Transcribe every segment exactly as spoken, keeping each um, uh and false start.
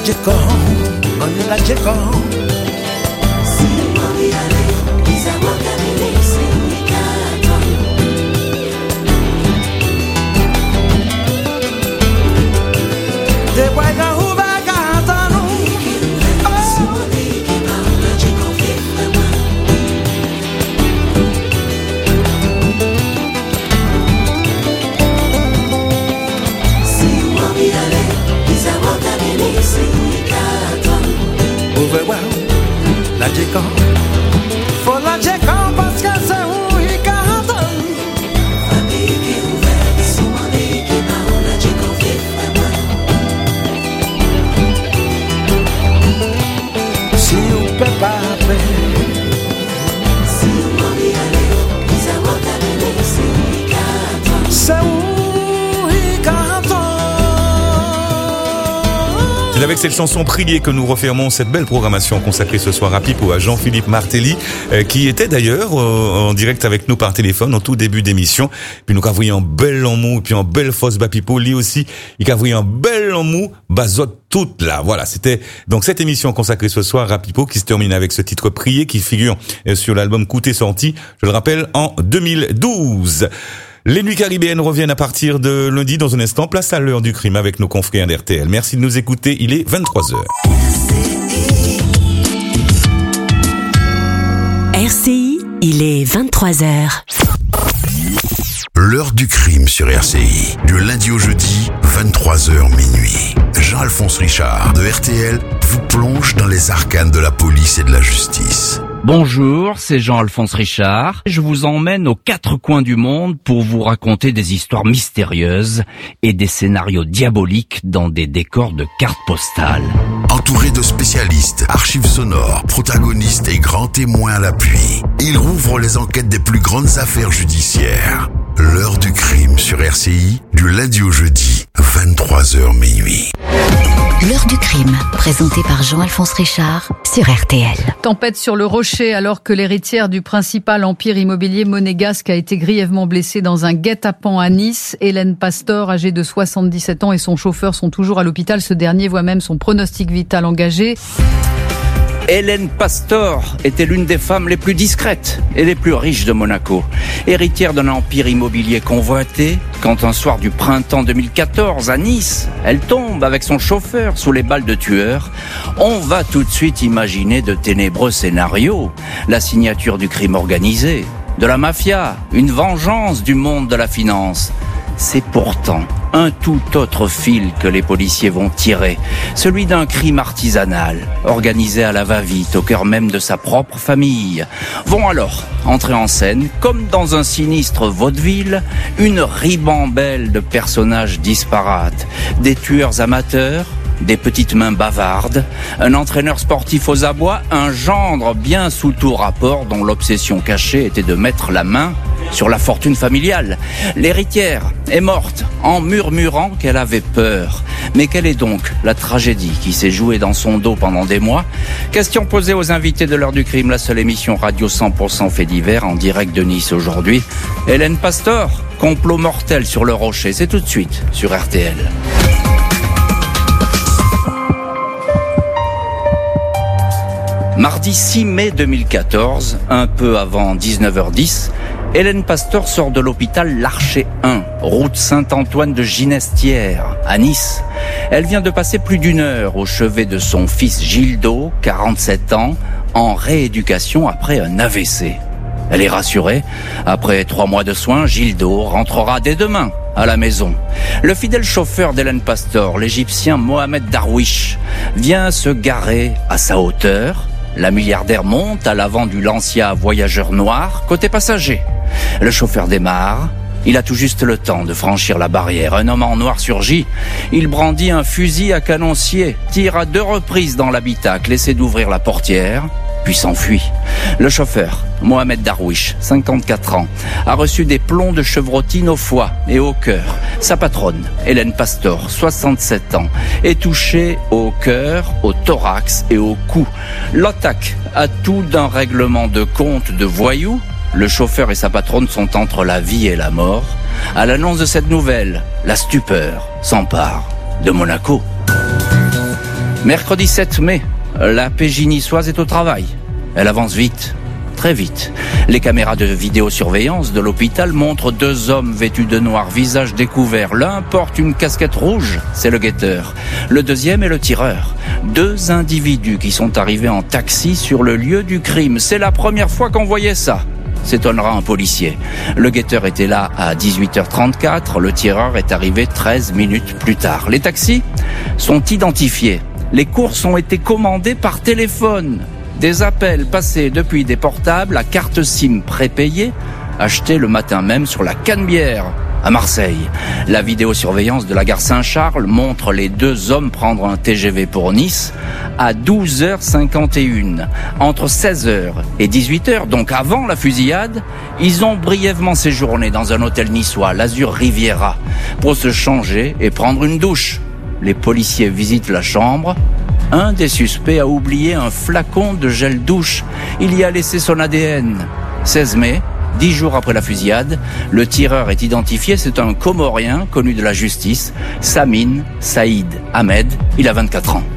Jeko, on la Jeko. La Jeko, faut la Jeko parce que c'est où il garde. Famille qui est ouverte, si mon équipe a la Jeko fait vraiment. Si on peut pas appeler, si on m'en y aller, ils avons terminé, c'est où il garde. C'est où il garde. C'est avec cette chanson Prier que nous refermons cette belle programmation consacrée ce soir à Pipo, à Jean-Philippe Martelly, euh, qui était d'ailleurs euh, en direct avec nous par téléphone en tout début d'émission. Puis nous avons en belle en mou, et puis en belle fausse bas Pipo, lui aussi, il a vu en belle en mou, bazote toute là. Voilà, c'était donc cette émission consacrée ce soir à Pipo qui se termine avec ce titre Prier qui figure euh, sur l'album Coûté sorti, je le rappelle, en deux mille douze. Les Nuits Caribéennes reviennent à partir de lundi dans un instant. Place à l'heure du crime avec nos confrères d'R T L. Merci de nous écouter. Il est vingt-trois heures. R C I, il est vingt-trois heures. L'heure du crime sur R C I. Du lundi au jeudi, vingt-trois heures minuit. Jean-Alphonse Richard de R T L vous plonge dans les arcanes de la police et de la justice. Bonjour, c'est Jean-Alphonse Richard. Je vous emmène aux quatre coins du monde pour vous raconter des histoires mystérieuses et des scénarios diaboliques dans des décors de cartes postales. Entouré de spécialistes, archives sonores, protagonistes et grands témoins à l'appui, il rouvre les enquêtes des plus grandes affaires judiciaires. L'heure du crime sur R C I, du lundi au jeudi, vingt-trois heures minuit. L'heure du crime, présentée par Jean-Alphonse Richard sur R T L. Tempête sur le rocher alors que l'héritière du principal empire immobilier monégasque a été grièvement blessée dans un guet-apens à Nice. Hélène Pastor, âgée de soixante-dix-sept ans, et son chauffeur sont toujours à l'hôpital. Ce dernier voit même son pronostic vital engagé. Hélène Pastor était l'une des femmes les plus discrètes et les plus riches de Monaco. Héritière d'un empire immobilier convoité, quand un soir du printemps deux mille quatorze à Nice, elle tombe avec son chauffeur sous les balles de tueurs, on va tout de suite imaginer de ténébreux scénarios. La signature du crime organisé, de la mafia, une vengeance du monde de la finance. C'est pourtant un tout autre fil que les policiers vont tirer, celui d'un crime artisanal, organisé à la va-vite, au cœur même de sa propre famille. Vont alors entrer en scène, comme dans un sinistre vaudeville, une ribambelle de personnages disparates, des tueurs amateurs, des petites mains bavardes, un entraîneur sportif aux abois, un gendre bien sous tout rapport dont l'obsession cachée était de mettre la main sur la fortune familiale. L'héritière est morte en murmurant qu'elle avait peur. Mais quelle est donc la tragédie qui s'est jouée dans son dos pendant des mois? Question posée aux invités de l'heure du crime, la seule émission radio cent pour cent fait divers en direct de Nice aujourd'hui. Hélène Pastor, complot mortel sur le rocher, c'est tout de suite sur R T L. Mardi six mai deux mille quatorze, un peu avant dix-neuf heures dix, Hélène Pastor sort de l'hôpital Larcher un, route Saint-Antoine de Ginestière, à Nice. Elle vient de passer plus d'une heure au chevet de son fils Gildo, quarante-sept ans, en rééducation après un A V C. Elle est rassurée. Après trois mois de soins, Gildo rentrera dès demain à la maison. Le fidèle chauffeur d'Hélène Pastor, l'Égyptien Mohamed Darwish, vient se garer à sa hauteur. La milliardaire monte à l'avant du Lancia voyageur noir, côté passager. Le chauffeur démarre. Il a tout juste le temps de franchir la barrière. Un homme en noir surgit. Il brandit un fusil à canoncier, tire à deux reprises dans l'habitacle, essaie d'ouvrir la portière, puis s'enfuit. Le chauffeur, Mohamed Darwish, cinquante-quatre ans, a reçu des plombs de chevrotine au foie et au cœur. Sa patronne, Hélène Pastor, soixante-sept ans, est touchée au cœur, au thorax et au cou. L'attaque a tout d'un règlement de compte de voyous. Le chauffeur et sa patronne sont entre la vie et la mort. À l'annonce de cette nouvelle, la stupeur s'empare de Monaco. Mercredi sept mai, la P J niçoise est au travail. Elle avance vite, très vite. Les caméras de vidéosurveillance de l'hôpital montrent deux hommes vêtus de noir, visage découvert. L'un porte une casquette rouge, c'est le guetteur. Le deuxième est le tireur. Deux individus qui sont arrivés en taxi sur le lieu du crime. C'est la première fois qu'on voyait ça, s'étonnera un policier. Le guetteur était là à dix-huit heures trente-quatre, le tireur est arrivé treize minutes plus tard. Les taxis sont identifiés. Les courses ont été commandées par téléphone. Des appels passés depuis des portables à carte SIM prépayée, achetés le matin même sur la Canebière, à Marseille. La vidéosurveillance de la gare Saint-Charles montre les deux hommes prendre un T G V pour Nice à douze heures cinquante et une. Entre seize heures et dix-huit heures, donc avant la fusillade, ils ont brièvement séjourné dans un hôtel niçois, l'Azur Riviera, pour se changer et prendre une douche. Les policiers visitent la chambre. Un des suspects a oublié un flacon de gel douche. Il y a laissé son A D N. seize mai, dix jours après la fusillade, le tireur est identifié. C'est un Comorien connu de la justice, Samin Saïd Ahmed. Il a vingt-quatre ans.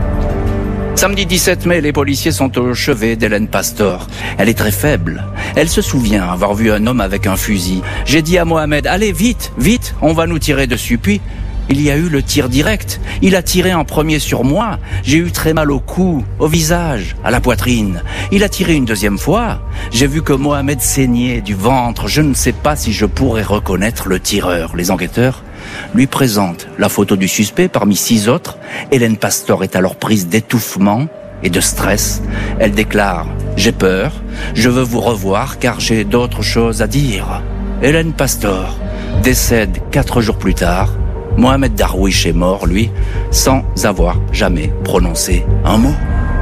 Samedi dix-sept mai, les policiers sont au chevet d'Hélène Pastor. Elle est très faible. Elle se souvient avoir vu un homme avec un fusil. J'ai dit à Mohamed, allez vite, vite, on va nous tirer dessus. Puis, il y a eu le tir direct. Il a tiré en premier sur moi. J'ai eu très mal au cou, au visage, à la poitrine. Il a tiré une deuxième fois. J'ai vu que Mohamed saignait du ventre. Je ne sais pas si je pourrais reconnaître le tireur. Les enquêteurs lui présentent la photo du suspect parmi six autres. Hélène Pastor est alors prise d'étouffement et de stress. Elle déclare « J'ai peur. Je veux vous revoir car j'ai d'autres choses à dire. » Hélène Pastor décède quatre jours plus tard. Mohamed Darwish est mort, lui, sans avoir jamais prononcé un mot.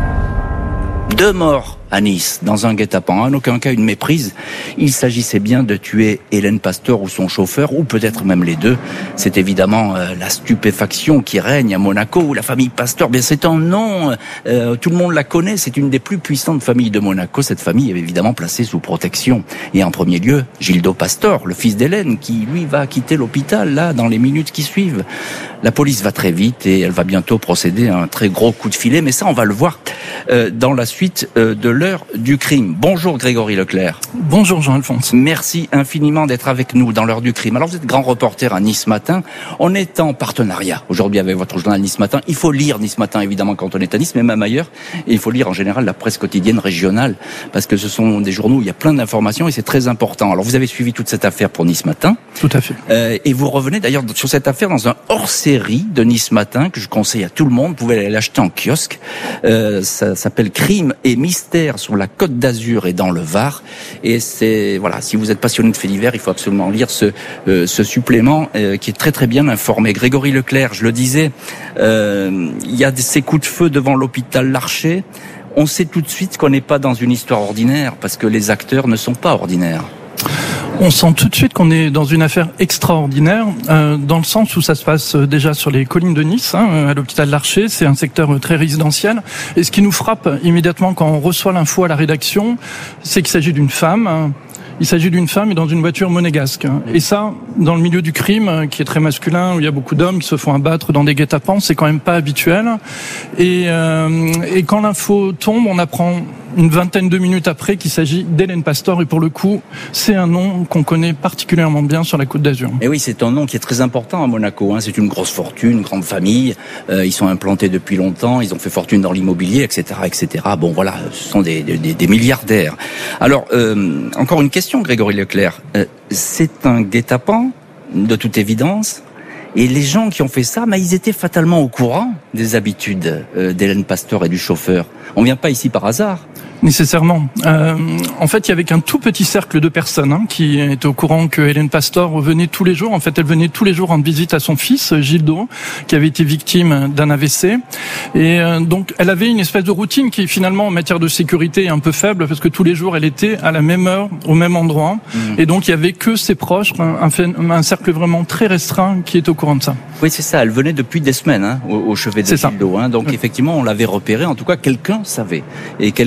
Deux morts à Nice, dans un guet-apens. En aucun cas une méprise. Il s'agissait bien de tuer Hélène Pastor ou son chauffeur, ou peut-être même les deux. C'est évidemment euh, la stupéfaction qui règne à Monaco, où la famille Pastor, bien c'est un nom, euh, tout le monde la connaît, c'est une des plus puissantes familles de Monaco. Cette famille est évidemment placée sous protection. Et en premier lieu, Gildo Pastor, le fils d'Hélène, qui lui va quitter l'hôpital, là, dans les minutes qui suivent. La police va très vite et elle va bientôt procéder à un très gros coup de filet, mais ça on va le voir euh, dans la suite euh, de l'heure du crime. Bonjour Grégory Leclerc. Bonjour Jean-Alphonse. Merci infiniment d'être avec nous dans l'heure du crime. Alors vous êtes grand reporter à Nice Matin. On est en partenariat aujourd'hui avec votre journal Nice Matin. Il faut lire Nice Matin évidemment quand on est à Nice, mais même ailleurs. Et il faut lire en général la presse quotidienne régionale parce que ce sont des journaux où il y a plein d'informations et c'est très important. Alors vous avez suivi toute cette affaire pour Nice Matin. Tout à fait. Euh, et vous revenez d'ailleurs sur cette affaire dans un hors-série de Nice Matin que je conseille à tout le monde. Vous pouvez aller l'acheter en kiosque. Euh, ça s'appelle Crime et mystère sur la Côte d'Azur et dans le Var. Et c'est voilà, si vous êtes passionné de faits divers, il faut absolument lire ce euh, ce supplément euh, qui est très très bien informé. Grégory Leclerc, je le disais, euh, il y a ces coups de feu devant l'hôpital Larcher. On sait tout de suite qu'on n'est pas dans une histoire ordinaire parce que les acteurs ne sont pas ordinaires. On sent tout de suite qu'on est dans une affaire extraordinaire, euh, dans le sens où ça se passe déjà sur les collines de Nice, hein, à l'hôpital Larcher. C'est un secteur très résidentiel. Et ce qui nous frappe immédiatement quand on reçoit l'info à la rédaction, c'est qu'il s'agit d'une femme. Hein. Il s'agit d'une femme et dans une voiture monégasque. Et ça, dans le milieu du crime, qui est très masculin, où il y a beaucoup d'hommes qui se font abattre dans des guet-apens, c'est quand même pas habituel. Et, euh, et quand l'info tombe, on apprend une vingtaine de minutes après qu'il s'agit d'Hélène Pastor. Et pour le coup, c'est un nom qu'on connaît particulièrement bien sur la Côte d'Azur. Et oui, c'est un nom qui est très important à Monaco. Hein. C'est une grosse fortune, une grande famille. Euh, ils sont implantés depuis longtemps. Ils ont fait fortune dans l'immobilier, et cetera, et cetera. Bon, voilà, ce sont des, des, des milliardaires. Alors, euh, encore une question, Grégory Leclerc. Euh, c'est un guet-apens, de toute évidence. Et les gens qui ont fait ça, bah, ils étaient fatalement au courant des habitudes euh, d'Hélène Pastor et du chauffeur. On vient pas ici par hasard. Nécessairement. Euh, en fait, il y avait qu'un tout petit cercle de personnes hein, qui étaient au courant que Hélène Pastor venait tous les jours. En fait, elle venait tous les jours rendre visite à son fils, Gildo, qui avait été victime d'un A V C. Et euh, donc, elle avait une espèce de routine qui, finalement, en matière de sécurité, est un peu faible, parce que tous les jours, elle était à la même heure, au même endroit. Mmh. Et donc, il y avait que ses proches, un, un, un cercle vraiment très restreint qui est au courant de ça. Oui, c'est ça. Elle venait depuis des semaines hein, au, au chevet de Gildo. Hein. Donc, oui. Effectivement, on l'avait repéré. En tout cas, quelqu'un savait. Et quelqu'un a dit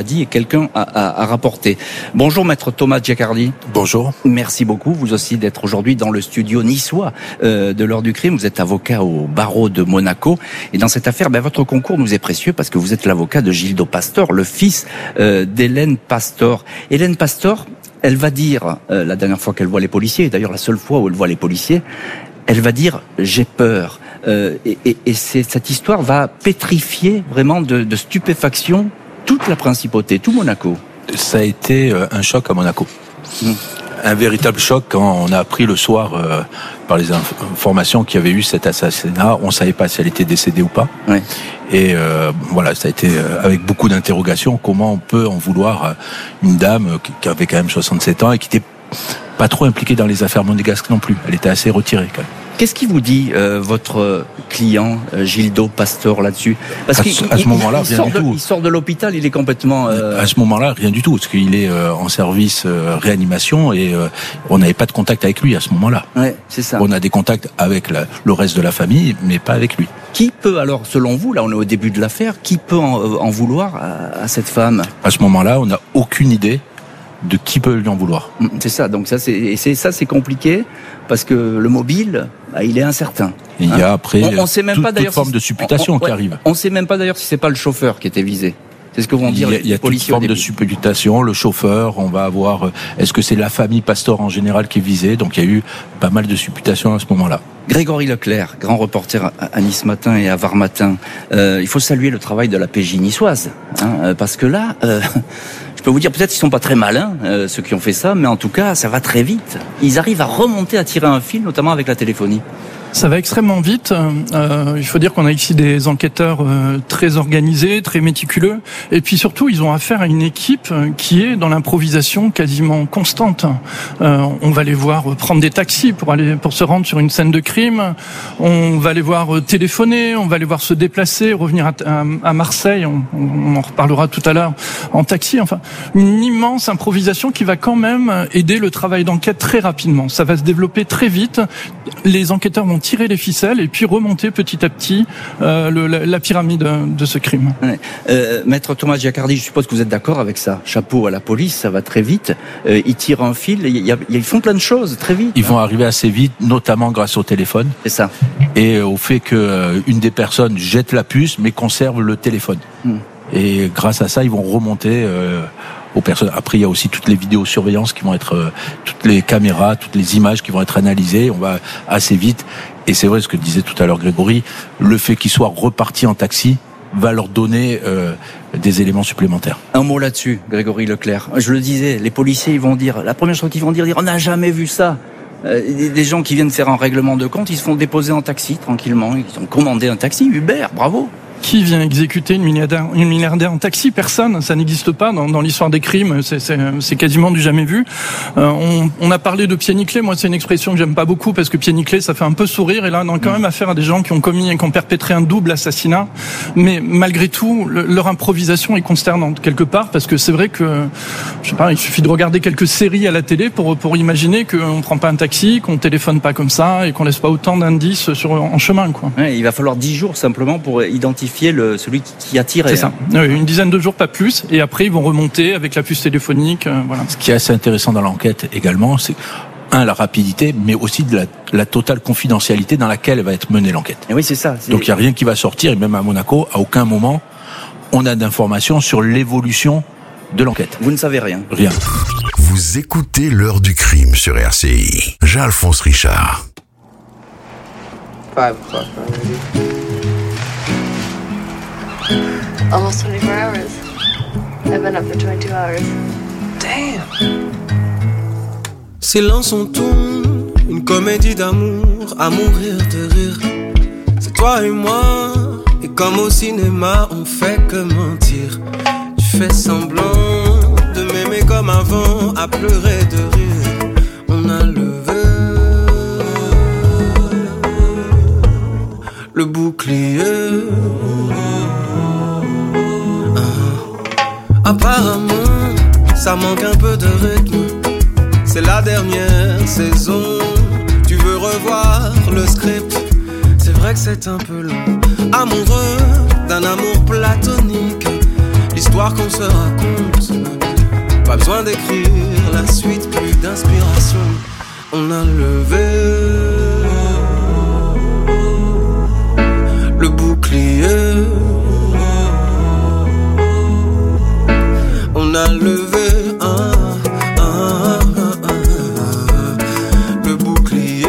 dit et quelqu'un a, a, a rapporté. Bonjour maître Thomas Giacardi. Bonjour. Merci beaucoup, vous aussi, d'être aujourd'hui dans le studio niçois euh, de l'heure du crime. Vous êtes avocat au barreau de Monaco. Et dans cette affaire, ben, votre concours nous est précieux parce que vous êtes l'avocat de Gildo Pastor, le fils euh, d'Hélène Pastor. Hélène Pastor, elle va dire, euh, la dernière fois qu'elle voit les policiers, et d'ailleurs la seule fois où elle voit les policiers, elle va dire « j'ai peur euh, ». Et, et, et c'est, cette histoire va pétrifier vraiment de, de stupéfaction toute la principauté, tout Monaco. Ça a été euh, un choc à Monaco. Mmh. Un véritable choc quand on a appris le soir euh, par les inf- informations qu'il y avait eu cet assassinat. On savait pas si elle était décédée ou pas. Ouais. Et euh, voilà, ça a été euh, avec beaucoup d'interrogations. Comment on peut en vouloir à une dame qui, qui avait quand même soixante-sept ans et qui était pas trop impliquée dans les affaires monégasques non plus. Elle était assez retirée quand même. Qu'est-ce qui vous dit euh, votre client euh, Gildo Pastor là-dessus? Parce à qu'il ce, à ce il, moment-là, il, rien du de, tout. Il sort de l'hôpital, il est complètement. Euh... À ce moment-là, rien du tout, parce qu'il est euh, en service euh, réanimation et euh, on n'avait pas de contact avec lui à ce moment-là. Ouais, c'est ça. On a des contacts avec la, le reste de la famille, mais pas avec lui. Qui peut alors, selon vous, là on est au début de l'affaire, qui peut en, en vouloir à, à cette femme? À ce moment-là, on n'a aucune idée de qui peut lui en vouloir. C'est ça, donc ça c'est, c'est ça c'est compliqué parce que le mobile, bah, il est incertain. Et il y a après on, on sait même toute, pas, d'ailleurs, toute forme si, de supputation on, on, qui ouais, arrive. On sait même pas d'ailleurs si c'est pas le chauffeur qui était visé. C'est ce que vont dire il y a, les, il y a les policiers. toute forme de supputation, le chauffeur, on va avoir, est-ce que c'est la famille Pastor en général qui est visée? Donc il y a eu pas mal de supputations à ce moment-là. Grégory Leclerc, grand reporter à Nice Matin et à Var Matin. Euh, il faut saluer le travail de la P J niçoise, hein, parce que là, euh, je peux vous dire, peut-être qu'ils sont pas très malins, euh, ceux qui ont fait ça, mais en tout cas, ça va très vite. Ils arrivent à remonter, à tirer un fil, notamment avec la téléphonie. Ça va extrêmement vite. Euh, il faut dire qu'on a ici des enquêteurs euh, très organisés, très méticuleux. Et puis surtout, ils ont affaire à une équipe qui est dans l'improvisation quasiment constante. Euh, on va les voir prendre des taxis pour aller pour se rendre sur une scène de crime. On va les voir téléphoner, on va les voir se déplacer, revenir à, à, à Marseille. On, on en reparlera tout à l'heure en taxi. Enfin, une immense improvisation qui va quand même aider le travail d'enquête très rapidement. Ça va se développer très vite. Les enquêteurs vont tirer les ficelles et puis remonter petit à petit euh, le, la, la pyramide de ce crime. Ouais. Euh, Maître Thomas Giacardi, je suppose que vous êtes d'accord avec ça. Chapeau à la police, ça va très vite. Euh, ils tirent un fil, il y a, ils font plein de choses très vite. Ils vont arriver assez vite, notamment grâce au téléphone. C'est ça. Et au fait que euh, une des personnes jette la puce mais conserve le téléphone. Hmm. Et grâce à ça, ils vont remonter euh, aux personnes. Après, il y a aussi toutes les vidéosurveillances qui vont être, euh, toutes les caméras, toutes les images qui vont être analysées. On va assez vite. Et c'est vrai ce que disait tout à l'heure Grégory, le fait qu'ils soient repartis en taxi va leur donner euh, des éléments supplémentaires. Un mot là-dessus, Grégory Leclerc. Je le disais, les policiers, ils vont dire, la première chose qu'ils vont dire, dire on n'a jamais vu ça. Euh, des gens qui viennent faire un règlement de compte, ils se font déposer en taxi tranquillement. Ils ont commandé un taxi, Uber, bravo. Qui vient exécuter une milliardaire, une milliardaire en taxi? Personne. Ça n'existe pas dans, dans l'histoire des crimes. C'est, c'est, c'est quasiment du jamais vu. Euh, on, on a parlé de pied nickelé. Moi, c'est une expression que j'aime pas beaucoup parce que pied nickelé, ça fait un peu sourire. Et là, on a quand même affaire à des gens qui ont commis et qui ont perpétré un double assassinat. Mais malgré tout, le, leur improvisation est consternante quelque part parce que c'est vrai que, je sais pas, il suffit de regarder quelques séries à la télé pour pour imaginer qu'on prend pas un taxi, qu'on téléphone pas comme ça et qu'on laisse pas autant d'indices sur en chemin, quoi. Ouais, il va falloir dix jours simplement pour identifier Le, celui qui, qui a tiré. C'est ça. Hein. Une dizaine de jours, pas plus. Et après, ils vont remonter avec la puce téléphonique. Euh, voilà. Ce qui est assez intéressant dans l'enquête également, c'est un, la rapidité, mais aussi de la, la totale confidentialité dans laquelle va être menée l'enquête. Et oui, c'est ça. C'est... Donc, il n'y a rien qui va sortir. Et même à Monaco, à aucun moment, on a d'informations sur l'évolution de l'enquête. Vous ne savez rien. Rien. Vous écoutez l'heure du crime sur R C I. Jean-Alphonse Richard. Five o'clock already. Almost twenty-four hours. I've been up for twenty-two hours. Damn. Silence on tourne, une comédie d'amour, à mourir de rire. C'est toi et moi, et comme au cinéma, on fait que mentir. Tu fais semblant de m'aimer comme avant, à pleurer de rire. On a levé le bouclier. Apparemment, ça manque un peu de rythme. C'est la dernière saison. Tu veux revoir le script. C'est vrai que c'est un peu long. Amoureux d'un amour platonique. L'histoire l'histoire qu'on se raconte. Pas besoin d'écrire la suite, plus d'inspiration. On a levé le bouclier. On a levé un, un, un, un, le bouclier.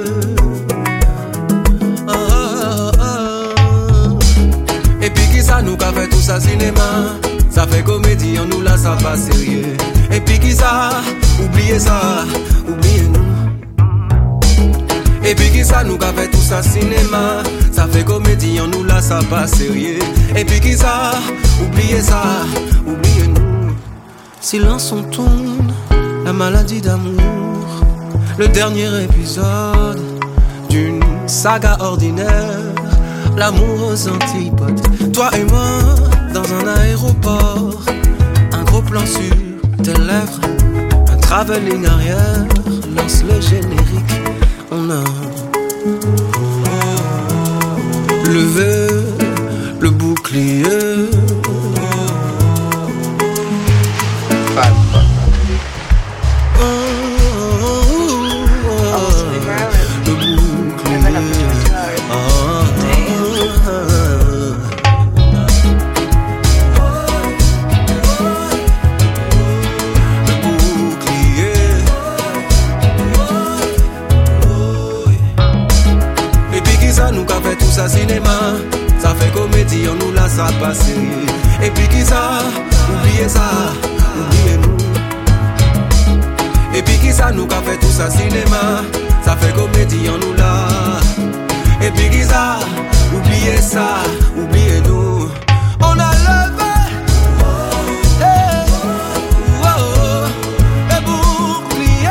Un, un. Et puis qui ça nous qu'a fait tout ça cinéma? Ça fait comédie, on nous là ça pas sérieux. Et puis qui ça? Oubliez ça, oubliez-nous. Et puis qui ça nous qu'a fait tout ça cinéma? Ça fait comédie, on nous là ça pas sérieux. Et puis qui ça? Oubliez ça, oubliez-nous. Silence on tourne, la maladie d'amour. Le dernier épisode d'une saga ordinaire. L'amour aux antipodes. Toi et moi dans un aéroport. Un gros plan sur tes lèvres. Un travelling arrière. Lance le générique. On a levé le bouclier. Ça cinéma, ça fait comédie, on nous là ça pas sérieux. Et puis qui ça, oubliez ça, oubliez-nous. Et puis qui ça nous qu'a fait tout ça cinéma, ça fait comédie, on nous là. Et puis qui ça, oubliez ça, oubliez-nous. On a levé hey, oh, oh, les boucliers.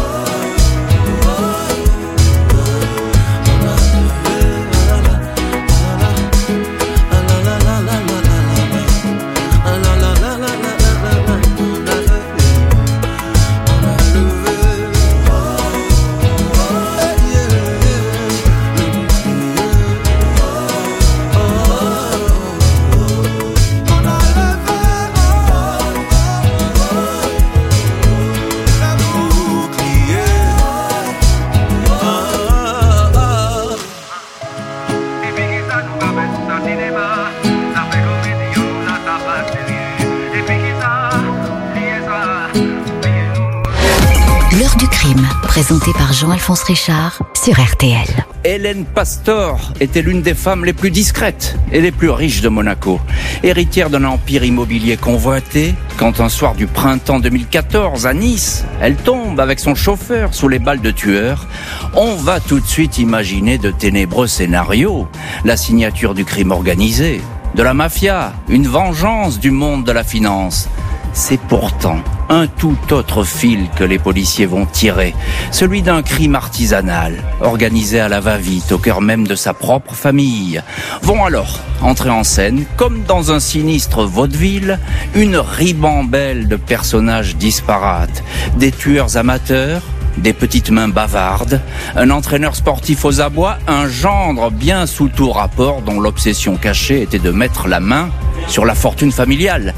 Présenté par Jean-Alphonse Richard sur R T L. Hélène Pastor était l'une des femmes les plus discrètes et les plus riches de Monaco. Héritière d'un empire immobilier convoité, quand un soir du printemps deux mille quatorze, à Nice, elle tombe avec son chauffeur sous les balles de tueurs, on va tout de suite imaginer de ténébreux scénarios. La signature du crime organisé, de la mafia, une vengeance du monde de la finance. C'est pourtant un tout autre fil que les policiers vont tirer, celui d'un crime artisanal, organisé à la va-vite, au cœur même de sa propre famille. Vont alors entrer en scène, comme dans un sinistre vaudeville, une ribambelle de personnages disparates, des tueurs amateurs, des petites mains bavardes, un entraîneur sportif aux abois, un gendre bien sous tout rapport dont l'obsession cachée était de mettre la main sur la fortune familiale.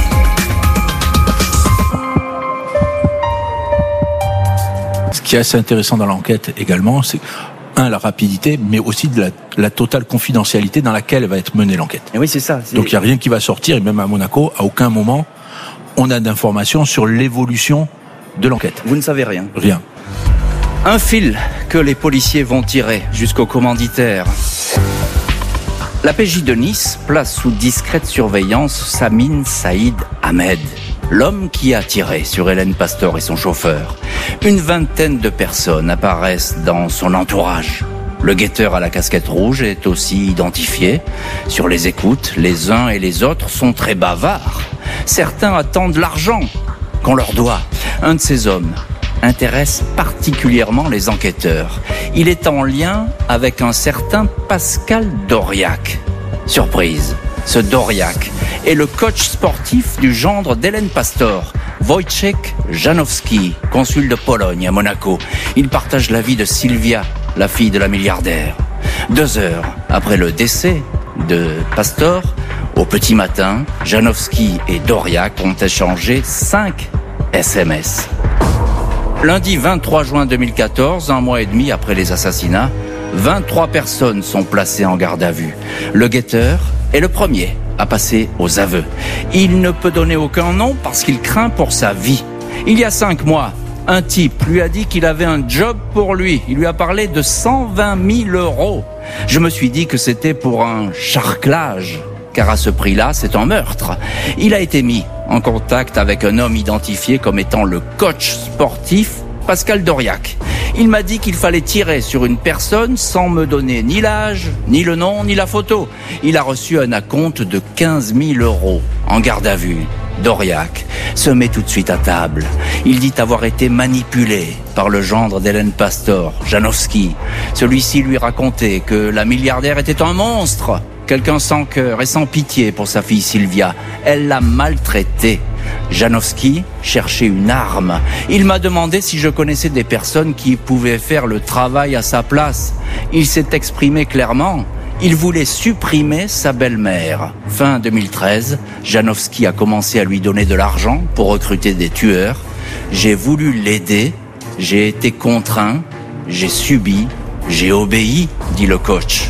Ce qui est assez intéressant dans l'enquête également, c'est un, la rapidité, mais aussi de la, la totale confidentialité dans laquelle va être menée l'enquête. Et oui, c'est ça. C'est... Donc il n'y a rien qui va sortir, et même à Monaco, à aucun moment, on a d'informations sur l'évolution de l'enquête. Vous ne savez rien. Rien. Un fil que les policiers vont tirer jusqu'au commanditaire. La P J de Nice place sous discrète surveillance Samine Saïd Ahmed, l'homme qui a tiré sur Hélène Pastor et son chauffeur. Une vingtaine de personnes apparaissent dans son entourage. Le guetteur à la casquette rouge est aussi identifié. Sur les écoutes, les uns et les autres sont très bavards. Certains attendent l'argent qu'on leur doit. Un de ces hommes intéresse particulièrement les enquêteurs. Il est en lien avec un certain Pascal Doriac. Surprise, ce Doriac est le coach sportif du gendre d'Hélène Pastor, Wojciech Janowski, consul de Pologne à Monaco. Il partage la vie de Sylvia, la fille de la milliardaire. Deux heures après le décès de Pastor, Au petit matin, Janowski et Doriac ont échangé cinq S M S. Lundi vingt-trois juin deux mille quatorze, un mois et demi après les assassinats, vingt-trois personnes sont placées en garde à vue. Le guetteur est le premier à passer aux aveux. Il ne peut donner aucun nom parce qu'il craint pour sa vie. Il y a cinq mois, un type lui a dit qu'il avait un job pour lui. Il lui a parlé de cent vingt mille euros. Je me suis dit que c'était pour un charclage, car à ce prix-là, c'est un meurtre. Il a été mis en contact avec un homme identifié comme étant le coach sportif Pascal Doriac. Il m'a dit qu'il fallait tirer sur une personne sans me donner ni l'âge, ni le nom, ni la photo. Il a reçu un acompte de quinze mille euros en garde à vue. Doriac se met tout de suite à table. Il dit avoir été manipulé par le gendre d'Hélène Pastor, Janowski. Celui-ci lui racontait que la milliardaire était un monstre, quelqu'un sans cœur et sans pitié pour sa fille Sylvia. Elle l'a maltraité. Janowski cherchait une arme. Il m'a demandé si je connaissais des personnes qui pouvaient faire le travail à sa place. Il s'est exprimé clairement. Il voulait supprimer sa belle-mère. Fin deux mille treize, Janowski a commencé à lui donner de l'argent pour recruter des tueurs. J'ai voulu l'aider, j'ai été contraint, j'ai subi, j'ai obéi, dit le coach.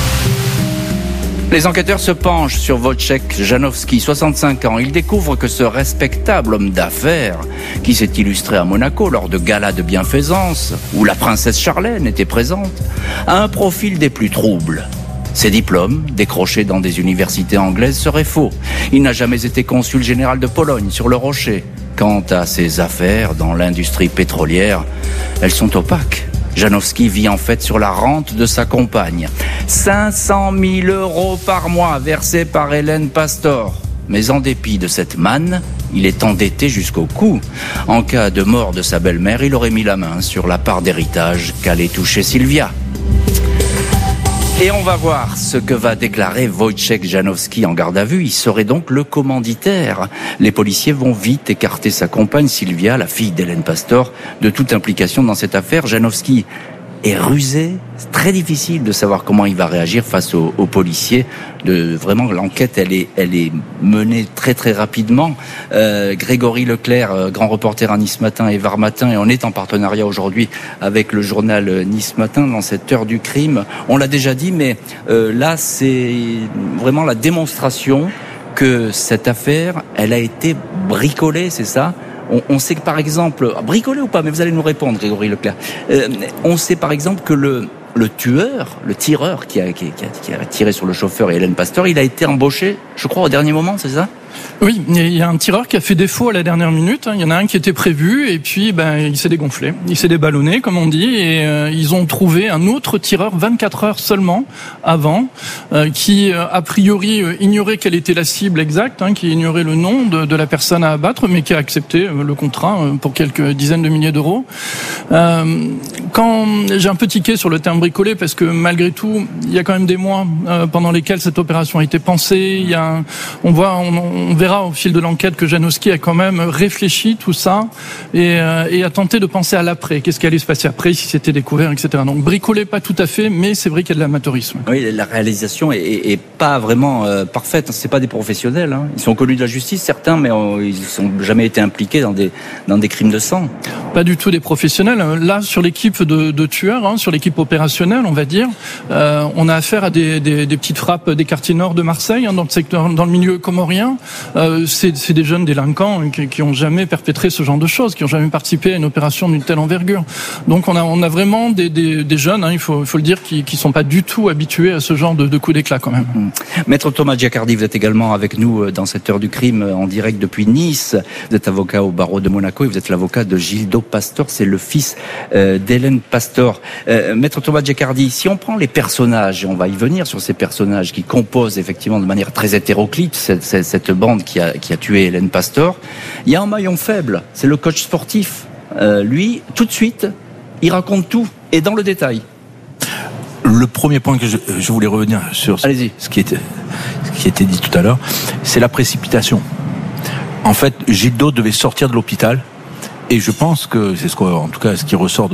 Les enquêteurs se penchent sur Wojciech Janowski, soixante-cinq ans. Ils découvrent que ce respectable homme d'affaires, qui s'est illustré à Monaco lors de galas de bienfaisance, où la princesse Charlène était présente, a un profil des plus troubles. Ses diplômes, décrochés dans des universités anglaises, seraient faux. Il n'a jamais été consul général de Pologne sur le Rocher. Quant à ses affaires dans l'industrie pétrolière, elles sont opaques. Janowski vit en fait sur la rente de sa compagne. cinq cent mille euros par mois versés par Hélène Pastor. Mais en dépit de cette manne, il est endetté jusqu'au cou. En cas de mort de sa belle-mère, il aurait mis la main sur la part d'héritage qu'allait toucher Sylvia. Et on va voir ce que va déclarer Wojciech Janowski en garde à vue. Il serait donc le commanditaire. Les policiers vont vite écarter sa compagne Sylvia, la fille d'Hélène Pastor, de toute implication dans cette affaire. Janowski est rusé. C'est très difficile de savoir comment il va réagir face aux, aux policiers. De, vraiment, l'enquête, elle est, elle est menée très très rapidement. Euh, Grégory Leclerc, euh, grand reporter à Nice Matin et Var Matin, et on est en partenariat aujourd'hui avec le journal Nice Matin dans cette heure du crime. On l'a déjà dit, mais euh, là, c'est vraiment la démonstration que cette affaire, elle a été bricolée, c'est ça ? On, on sait que par exemple, bricolé ou pas, mais vous allez nous répondre, Grégory Leclerc. Euh, on sait par exemple que le, le tueur, le tireur qui a, qui, qui, a, qui a tiré sur le chauffeur et Hélène Pastor, il a été embauché, je crois, au dernier moment, c'est ça ? Oui, il y a un tireur qui a fait défaut à la dernière minute. Il y en a un qui était prévu et puis ben il s'est dégonflé, il s'est déballonné comme on dit, et euh, ils ont trouvé un autre tireur vingt-quatre heures seulement avant, euh, qui euh, a priori euh, ignorait quelle était la cible exacte, hein, qui ignorait le nom de, de la personne à abattre, mais qui a accepté euh, le contrat euh, pour quelques dizaines de milliers d'euros. Euh, quand j'ai un peu tiqué sur le terme bricolé, parce que malgré tout, il y a quand même des mois euh, pendant lesquels cette opération a été pensée. Il y a, un, on voit, on, on verra au fil de l'enquête que Janowski a quand même réfléchi tout ça et, euh, et a tenté de penser à l'après. Qu'est-ce qui allait se passer après, si c'était découvert, et cetera. Donc bricolé, pas tout à fait, mais c'est vrai qu'il y a de l'amateurisme. Oui, la réalisation est, est, est pas vraiment euh, parfaite. C'est pas des professionnels. Hein. Ils sont connus de la justice, certains, mais euh, ils n'ont jamais été impliqués dans des dans des crimes de sang. Pas du tout des professionnels. Là, sur l'équipe de, de tueurs, hein, sur l'équipe opérationnelle, on va dire, euh, on a affaire à des, des, des petites frappes des quartiers nord de Marseille, hein, dans le secteur, dans le milieu comorien. Euh, c'est, c'est des jeunes délinquants qui, qui ont jamais perpétré ce genre de choses, qui ont jamais participé à une opération d'une telle envergure. Donc, on a, on a vraiment des, des, des jeunes, hein, il faut, il faut le dire, qui, qui sont pas du tout habitués à ce genre de, de coups d'éclat, quand même. Mmh. Maître Thomas Giacardi, vous êtes également avec nous dans cette heure du crime en direct depuis Nice. Vous êtes avocat au barreau de Monaco et vous êtes l'avocat de Gildo Pastor, c'est le fils euh, d'Hélène Pastor. Euh, Maître Thomas Giacardi, si on prend les personnages, et on va y venir sur ces personnages qui composent effectivement de manière très hétéroclite cette, cette, cette bande qui a, qui a tué Hélène Pastor, il y a un maillon faible, c'est le coach sportif. Euh, lui, tout de suite, il raconte tout, et dans le détail. Le premier point que je, je voulais revenir sur ce, ce qui était, ce qui était dit tout à l'heure, c'est la précipitation. En fait, Gildo devait sortir de l'hôpital, et je pense que c'est ce qu'en tout cas ce qui ressort de,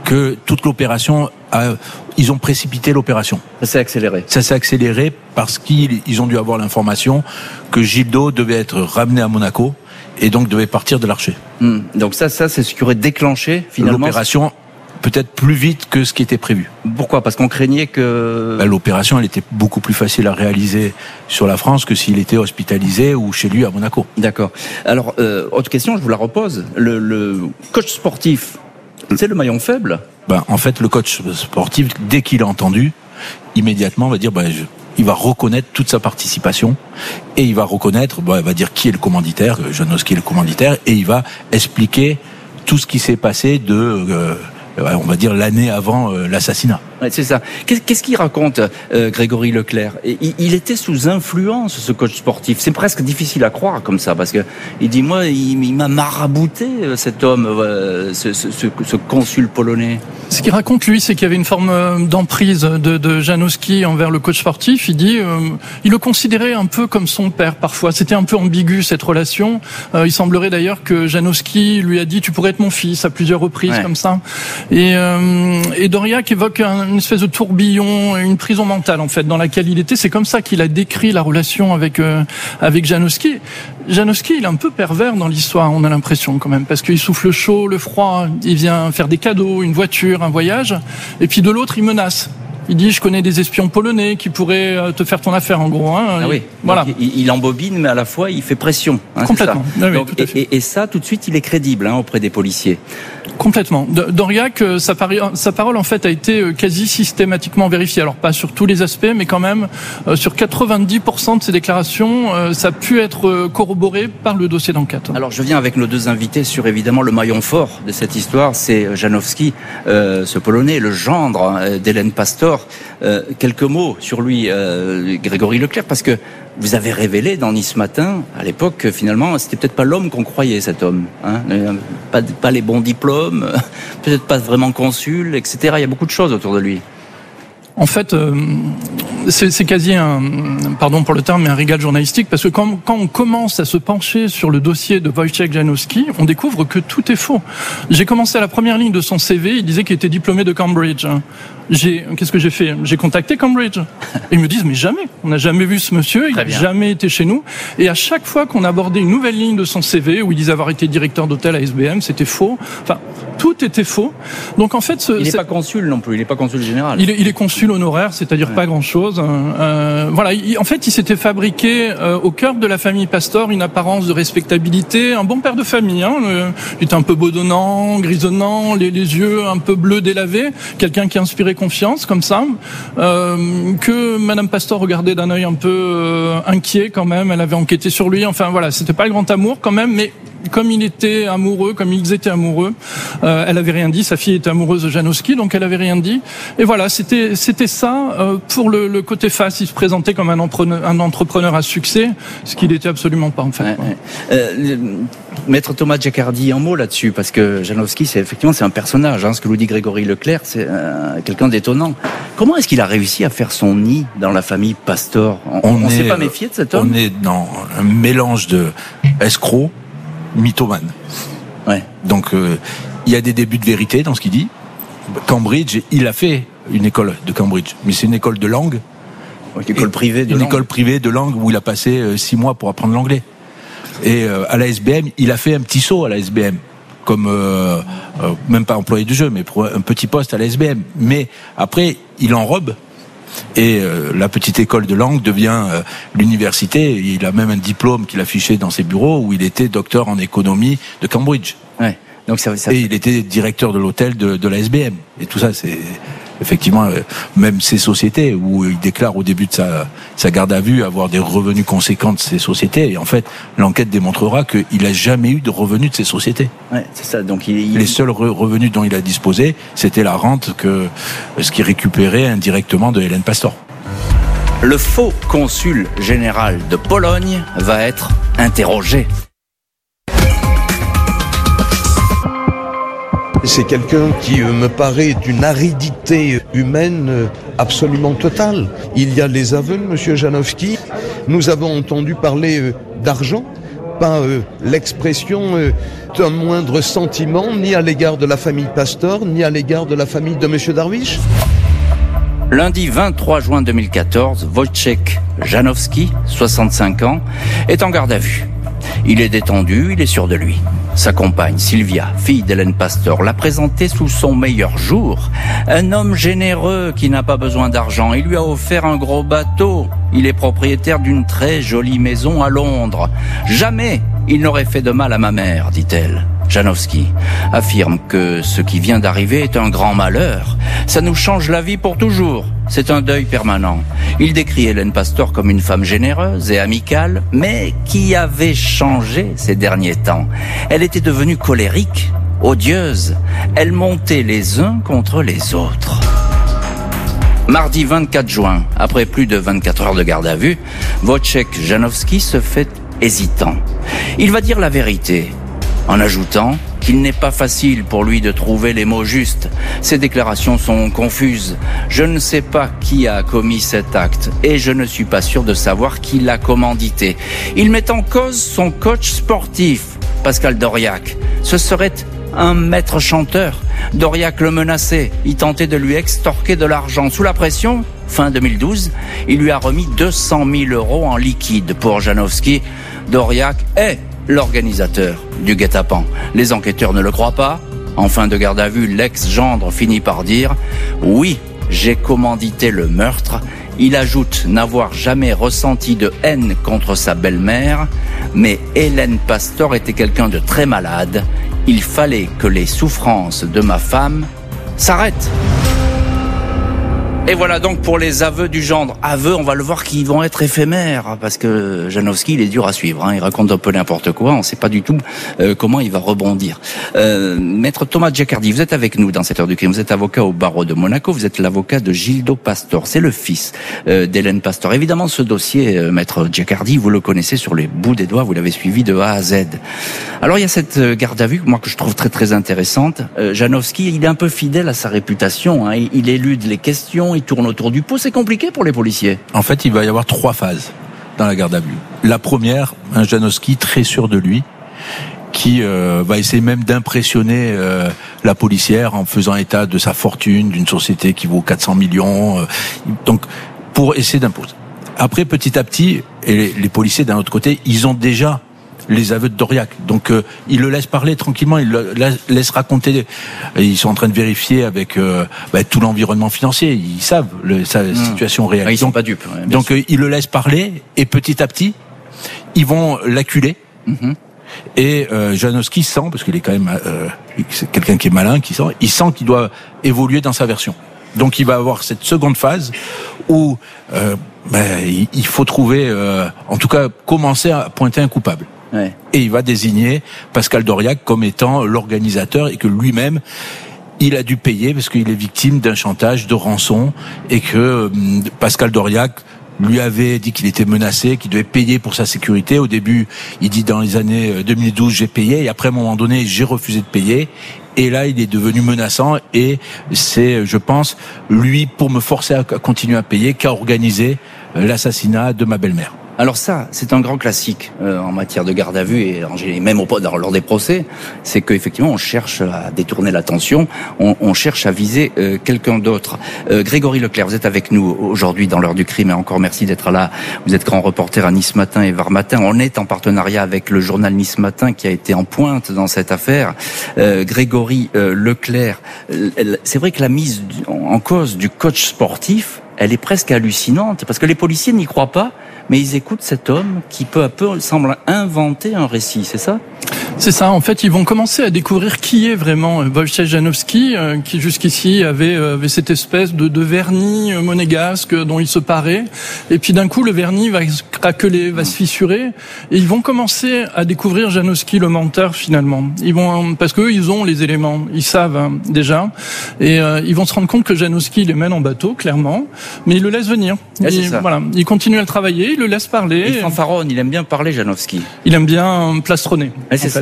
que toute l'opération, a, ils ont précipité l'opération. Ça s'est accéléré. Ça s'est accéléré parce qu'ils ils ont dû avoir l'information que Gildo devait être ramené à Monaco et donc devait partir de l'Archer. Mmh. Donc ça, ça, c'est ce qui aurait déclenché finalement l'opération. Peut-être plus vite que ce qui était prévu. Pourquoi ? Parce qu'on craignait que... Ben, l'opération, elle était beaucoup plus facile à réaliser sur la France que s'il était hospitalisé ou chez lui à Monaco. D'accord. Alors, euh, autre question, je vous la repose. Le, le coach sportif, c'est le maillon faible ? Ben, en fait, le coach sportif, dès qu'il a entendu, immédiatement va dire... Ben, je... il va reconnaître toute sa participation et il va reconnaître, bon, il va dire qui est le commanditaire, Janowski est le commanditaire, et il va expliquer tout ce qui s'est passé de... Euh, on va dire l'année avant euh, l'assassinat. Ouais, c'est ça. Qu'est-ce, qu'est-ce qu'il raconte, euh, Grégory Leclerc ? il, il était sous influence, ce coach sportif. C'est presque difficile à croire comme ça, parce que il dit, moi, il, il m'a marabouté, cet homme, euh, ce, ce, ce, ce consul polonais. Ce qu'il raconte, lui, c'est qu'il y avait une forme d'emprise de, de Janowski envers le coach sportif. Il dit, euh, il le considérait un peu comme son père, parfois. C'était un peu ambigu, cette relation. Euh, il semblerait d'ailleurs que Janowski lui a dit, tu pourrais être mon fils, à plusieurs reprises, ouais. comme ça. Et, euh, et Doriac évoque un, une espèce de tourbillon, une prison mentale en fait dans laquelle il était. C'est comme ça qu'il a décrit la relation avec euh, avec Janowski. Janowski, il est un peu pervers dans l'histoire, on a l'impression quand même, parce qu'il souffle chaud, le froid, il vient faire des cadeaux, une voiture, un voyage, et puis de l'autre, il menace. Il dit, je connais des espions polonais qui pourraient te faire ton affaire, en gros. Hein. Ah oui. Voilà. Donc, il, il embobine, mais à la fois, il fait pression. Hein, Complètement. C'est ça. Oui, Donc, tout à fait. Et, et ça, tout de suite, il est crédible hein, auprès des policiers. Complètement. Doriac, sa, pari- sa parole en fait a été quasi systématiquement vérifiée. Alors pas sur tous les aspects, mais quand même euh, sur quatre-vingt-dix pour cent de ses déclarations, euh, ça a pu être corroboré par le dossier d'enquête. Alors je viens avec nos deux invités sur évidemment le maillon fort de cette histoire, c'est Janowski, euh, ce Polonais, le gendre euh, d'Hélène Pastor. Euh, quelques mots sur lui, euh, Grégory Leclerc, parce que vous avez révélé dans Nice Matin, à l'époque, que finalement, c'était peut-être pas l'homme qu'on croyait, cet homme. Hein, pas, pas les bons diplômes, peut-être pas vraiment consul, et cetera. Il y a beaucoup de choses autour de lui. En fait, euh, c'est, c'est quasi un, pardon pour le terme, mais un régal journalistique, parce que quand, quand on commence à se pencher sur le dossier de Wojciech Janowski, on découvre que tout est faux. J'ai commencé à la première ligne de son C V, il disait qu'il était diplômé de Cambridge. J'ai, qu'est-ce que j'ai fait ? J'ai contacté Cambridge. Et ils me disent, mais jamais, on n'a jamais vu ce monsieur, il n'a jamais été chez nous. Et à chaque fois qu'on abordait une nouvelle ligne de son C V, où il disait avoir été directeur d'hôtel à S B M, c'était faux. Enfin, tout était faux. Donc en fait, ce, il n'est pas consul non plus, il n'est pas consul général. Il est, il est consul honoraire, c'est-à-dire ouais. pas grand-chose. Euh, voilà, il, en fait, il s'était fabriqué euh, au cœur de la famille Pastor une apparence de respectabilité, un bon père de famille. Hein, euh, il était un peu bedonnant, grisonnant, les, les yeux un peu bleus délavés, quelqu'un qui inspirait confiance comme ça, euh, que Madame Pastor regardait d'un œil un peu euh, inquiet quand même. Elle avait enquêté sur lui. Enfin voilà, c'était pas le grand amour quand même, mais comme il était amoureux, comme ils étaient amoureux, euh, elle avait rien dit. Sa fille était amoureuse de Janowski, donc elle avait rien dit. Et voilà, c'était c'était ça euh, pour le, le côté face. Il se présentait comme un entrepreneur, un entrepreneur à succès, ce qu'il n'était absolument pas en fait. Ouais, ouais. Euh, Maître Thomas Giacardi, un mot là-dessus, parce que Janowski, c'est effectivement c'est un personnage. Hein, ce que nous dit Grégory Leclerc, c'est euh, quelqu'un d'étonnant. Comment est-ce qu'il a réussi à faire son nid dans la famille Pastor ? On ne s'est pas méfié de cet homme ? On est dans un mélange de escroc, mythomane. Ouais. Donc euh, il y a des débuts de vérité dans ce qu'il dit. Cambridge, il a fait une école de Cambridge, mais c'est une école de langue. Une école privée de une langue. école privée de langue où il a passé euh, six mois pour apprendre l'anglais. Et euh, à la S B M, il a fait un petit saut à la S B M, comme euh, euh, même pas employé de jeu, mais pour un petit poste à la S B M. Mais après, il enrobe. Et euh, la petite école de langue devient euh, l'université. Il a même un diplôme qu'il affichait dans ses bureaux où il était docteur en économie de Cambridge. Ouais. Donc ça, ça... Et il était directeur de l'hôtel de, de la S B M. Et tout ça, c'est effectivement euh, même ces sociétés où il déclare au début de sa, sa garde à vue avoir des revenus conséquents de ces sociétés. Et en fait, l'enquête démontrera qu'il n'a jamais eu de revenus de ces sociétés. Ouais, c'est ça. Donc il, il... les seuls re- revenus dont il a disposé, c'était la rente que ce qu'il récupérait indirectement de Hélène Pastor. Le faux consul général de Pologne va être interrogé. C'est quelqu'un qui me paraît d'une aridité humaine absolument totale. Il y a les aveux de M. Janowski. Nous avons entendu parler d'argent. pas euh, l'expression euh, d'un moindre sentiment, ni à l'égard de la famille Pastor, ni à l'égard de la famille de Monsieur Darwish? Lundi vingt-trois juin deux mille quatorze, Wojciech Janowski, soixante-cinq ans, est en garde à vue. Il est détendu, il est sûr de lui. Sa compagne, Sylvia, fille d'Hélène Pastor, l'a présenté sous son meilleur jour. Un homme généreux qui n'a pas besoin d'argent. Il lui a offert un gros bateau. Il est propriétaire d'une très jolie maison à Londres. Jamais il n'aurait fait de mal à ma mère, dit-elle. Janowski affirme que ce qui vient d'arriver est un grand malheur. Ça nous change la vie pour toujours. C'est un deuil permanent. Il décrit Hélène Pastor comme une femme généreuse et amicale, mais qui avait changé ces derniers temps. Elle était devenue colérique, odieuse. Elle montait les uns contre les autres. Mardi vingt-quatre juin, après plus de vingt-quatre heures de garde à vue, Wojciech Janowski se fait hésitant. Il va dire la vérité, en ajoutant qu'il n'est pas facile pour lui de trouver les mots justes. Ses déclarations sont confuses. Je ne sais pas qui a commis cet acte et je ne suis pas sûr de savoir qui l'a commandité. Il met en cause son coach sportif, Pascal Doriac. Ce serait un maître chanteur. Doriac le menaçait. Il tentait de lui extorquer de l'argent. Sous la pression, fin deux mille douze, il lui a remis deux cent mille euros en liquide. Pour Janowski, Doriac est l'organisateur du guet-apens. Les enquêteurs ne le croient pas. En fin de garde à vue, l'ex-gendre finit par dire « Oui, j'ai commandité le meurtre ». Il ajoute n'avoir jamais ressenti de haine contre sa belle-mère, mais Hélène Pastor était quelqu'un de très malade. Il fallait que les souffrances de ma femme s'arrêtent. Et voilà donc pour les aveux du gendre. Aveux, on va le voir, qui vont être éphémères, parce que Janowski, il est dur à suivre. Hein. Il raconte un peu n'importe quoi. On ne sait pas du tout euh, comment il va rebondir. Euh, Maître Thomas Giacardi, vous êtes avec nous dans cette heure du crime. Vous êtes avocat au barreau de Monaco. Vous êtes l'avocat de Gildo Pastor. C'est le fils euh, d'Hélène Pastor. Évidemment, ce dossier, euh, Maître Giacardi, vous le connaissez sur les bouts des doigts. Vous l'avez suivi de A à Z. Alors, il y a cette euh, garde à vue, moi, que je trouve très, très intéressante. Euh, Janowski, il est un peu fidèle à sa réputation. Hein. Il, il élude les questions. Il tourne autour du pot, c'est compliqué pour les policiers. En fait, il va y avoir trois phases dans la garde à vue. La première, un Janowski très sûr de lui, qui euh, va essayer même d'impressionner euh, la policière en faisant état de sa fortune, d'une société qui vaut quatre cents millions, euh, donc pour essayer d'imposer. Après, petit à petit, et les, les policiers d'un autre côté, ils ont déjà les aveux de Doriac. Donc euh, ils le laissent parler tranquillement, ils le laissent raconter. Ils sont en train de vérifier avec euh, bah, tout l'environnement financier. Ils savent le, sa mmh. situation réelle. Ah, ils sont pas dupes. Ouais, donc euh, ils le laissent parler et petit à petit, ils vont l'acculer. Mmh. Et euh, Janowski sent, parce qu'il est quand même euh, c'est quelqu'un qui est malin, qui sent, il sent qu'il doit évoluer dans sa version. Donc il va avoir cette seconde phase où euh, bah, il faut trouver, euh, en tout cas, commencer à pointer un coupable. Ouais. Et il va désigner Pascal Doriac comme étant l'organisateur et que lui-même, il a dû payer parce qu'il est victime d'un chantage de rançon et que euh, Pascal Doriac lui avait dit qu'il était menacé, qu'il devait payer pour sa sécurité. Au début, il dit dans les années deux mille douze, j'ai payé, et après, à un moment donné, j'ai refusé de payer. Et là, il est devenu menaçant et c'est, je pense, lui, pour me forcer à continuer à payer, qu'a organisé l'assassinat de ma belle-mère. Alors ça, c'est un grand classique euh, en matière de garde à vue et en, même au, lors des procès, c'est qu'effectivement on cherche à détourner l'attention, on, on cherche à viser euh, quelqu'un d'autre. Euh, Grégory Leclerc, vous êtes avec nous aujourd'hui dans l'heure du crime et encore merci d'être là. Vous êtes grand reporter à Nice Matin et Var Matin. On est en partenariat avec le journal Nice Matin qui a été en pointe dans cette affaire. Euh, Grégory euh, Leclerc, euh, c'est vrai que la mise en cause du coach sportif, elle est presque hallucinante parce que les policiers n'y croient pas. Mais ils écoutent cet homme qui peu à peu semble inventer un récit, c'est ça ? C'est ça, en fait, ils vont commencer à découvrir qui est vraiment Wojciech Janowski, euh, qui jusqu'ici avait, euh, avait cette espèce de, de vernis monégasque dont il se parait, et puis d'un coup, le vernis va se craqueler, va se fissurer, et ils vont commencer à découvrir Janowski, le menteur, finalement. Ils vont, parce qu'eux, ils ont les éléments, ils savent hein, déjà, et euh, ils vont se rendre compte que Janowski les mène en bateau, clairement, mais ils le laissent venir. Ouais, il, voilà, il continue à le travailler, il le laisse parler. Il fanfaronne, il aime bien parler, Janowski. Il aime bien plastronner. Ouais, c'est ça.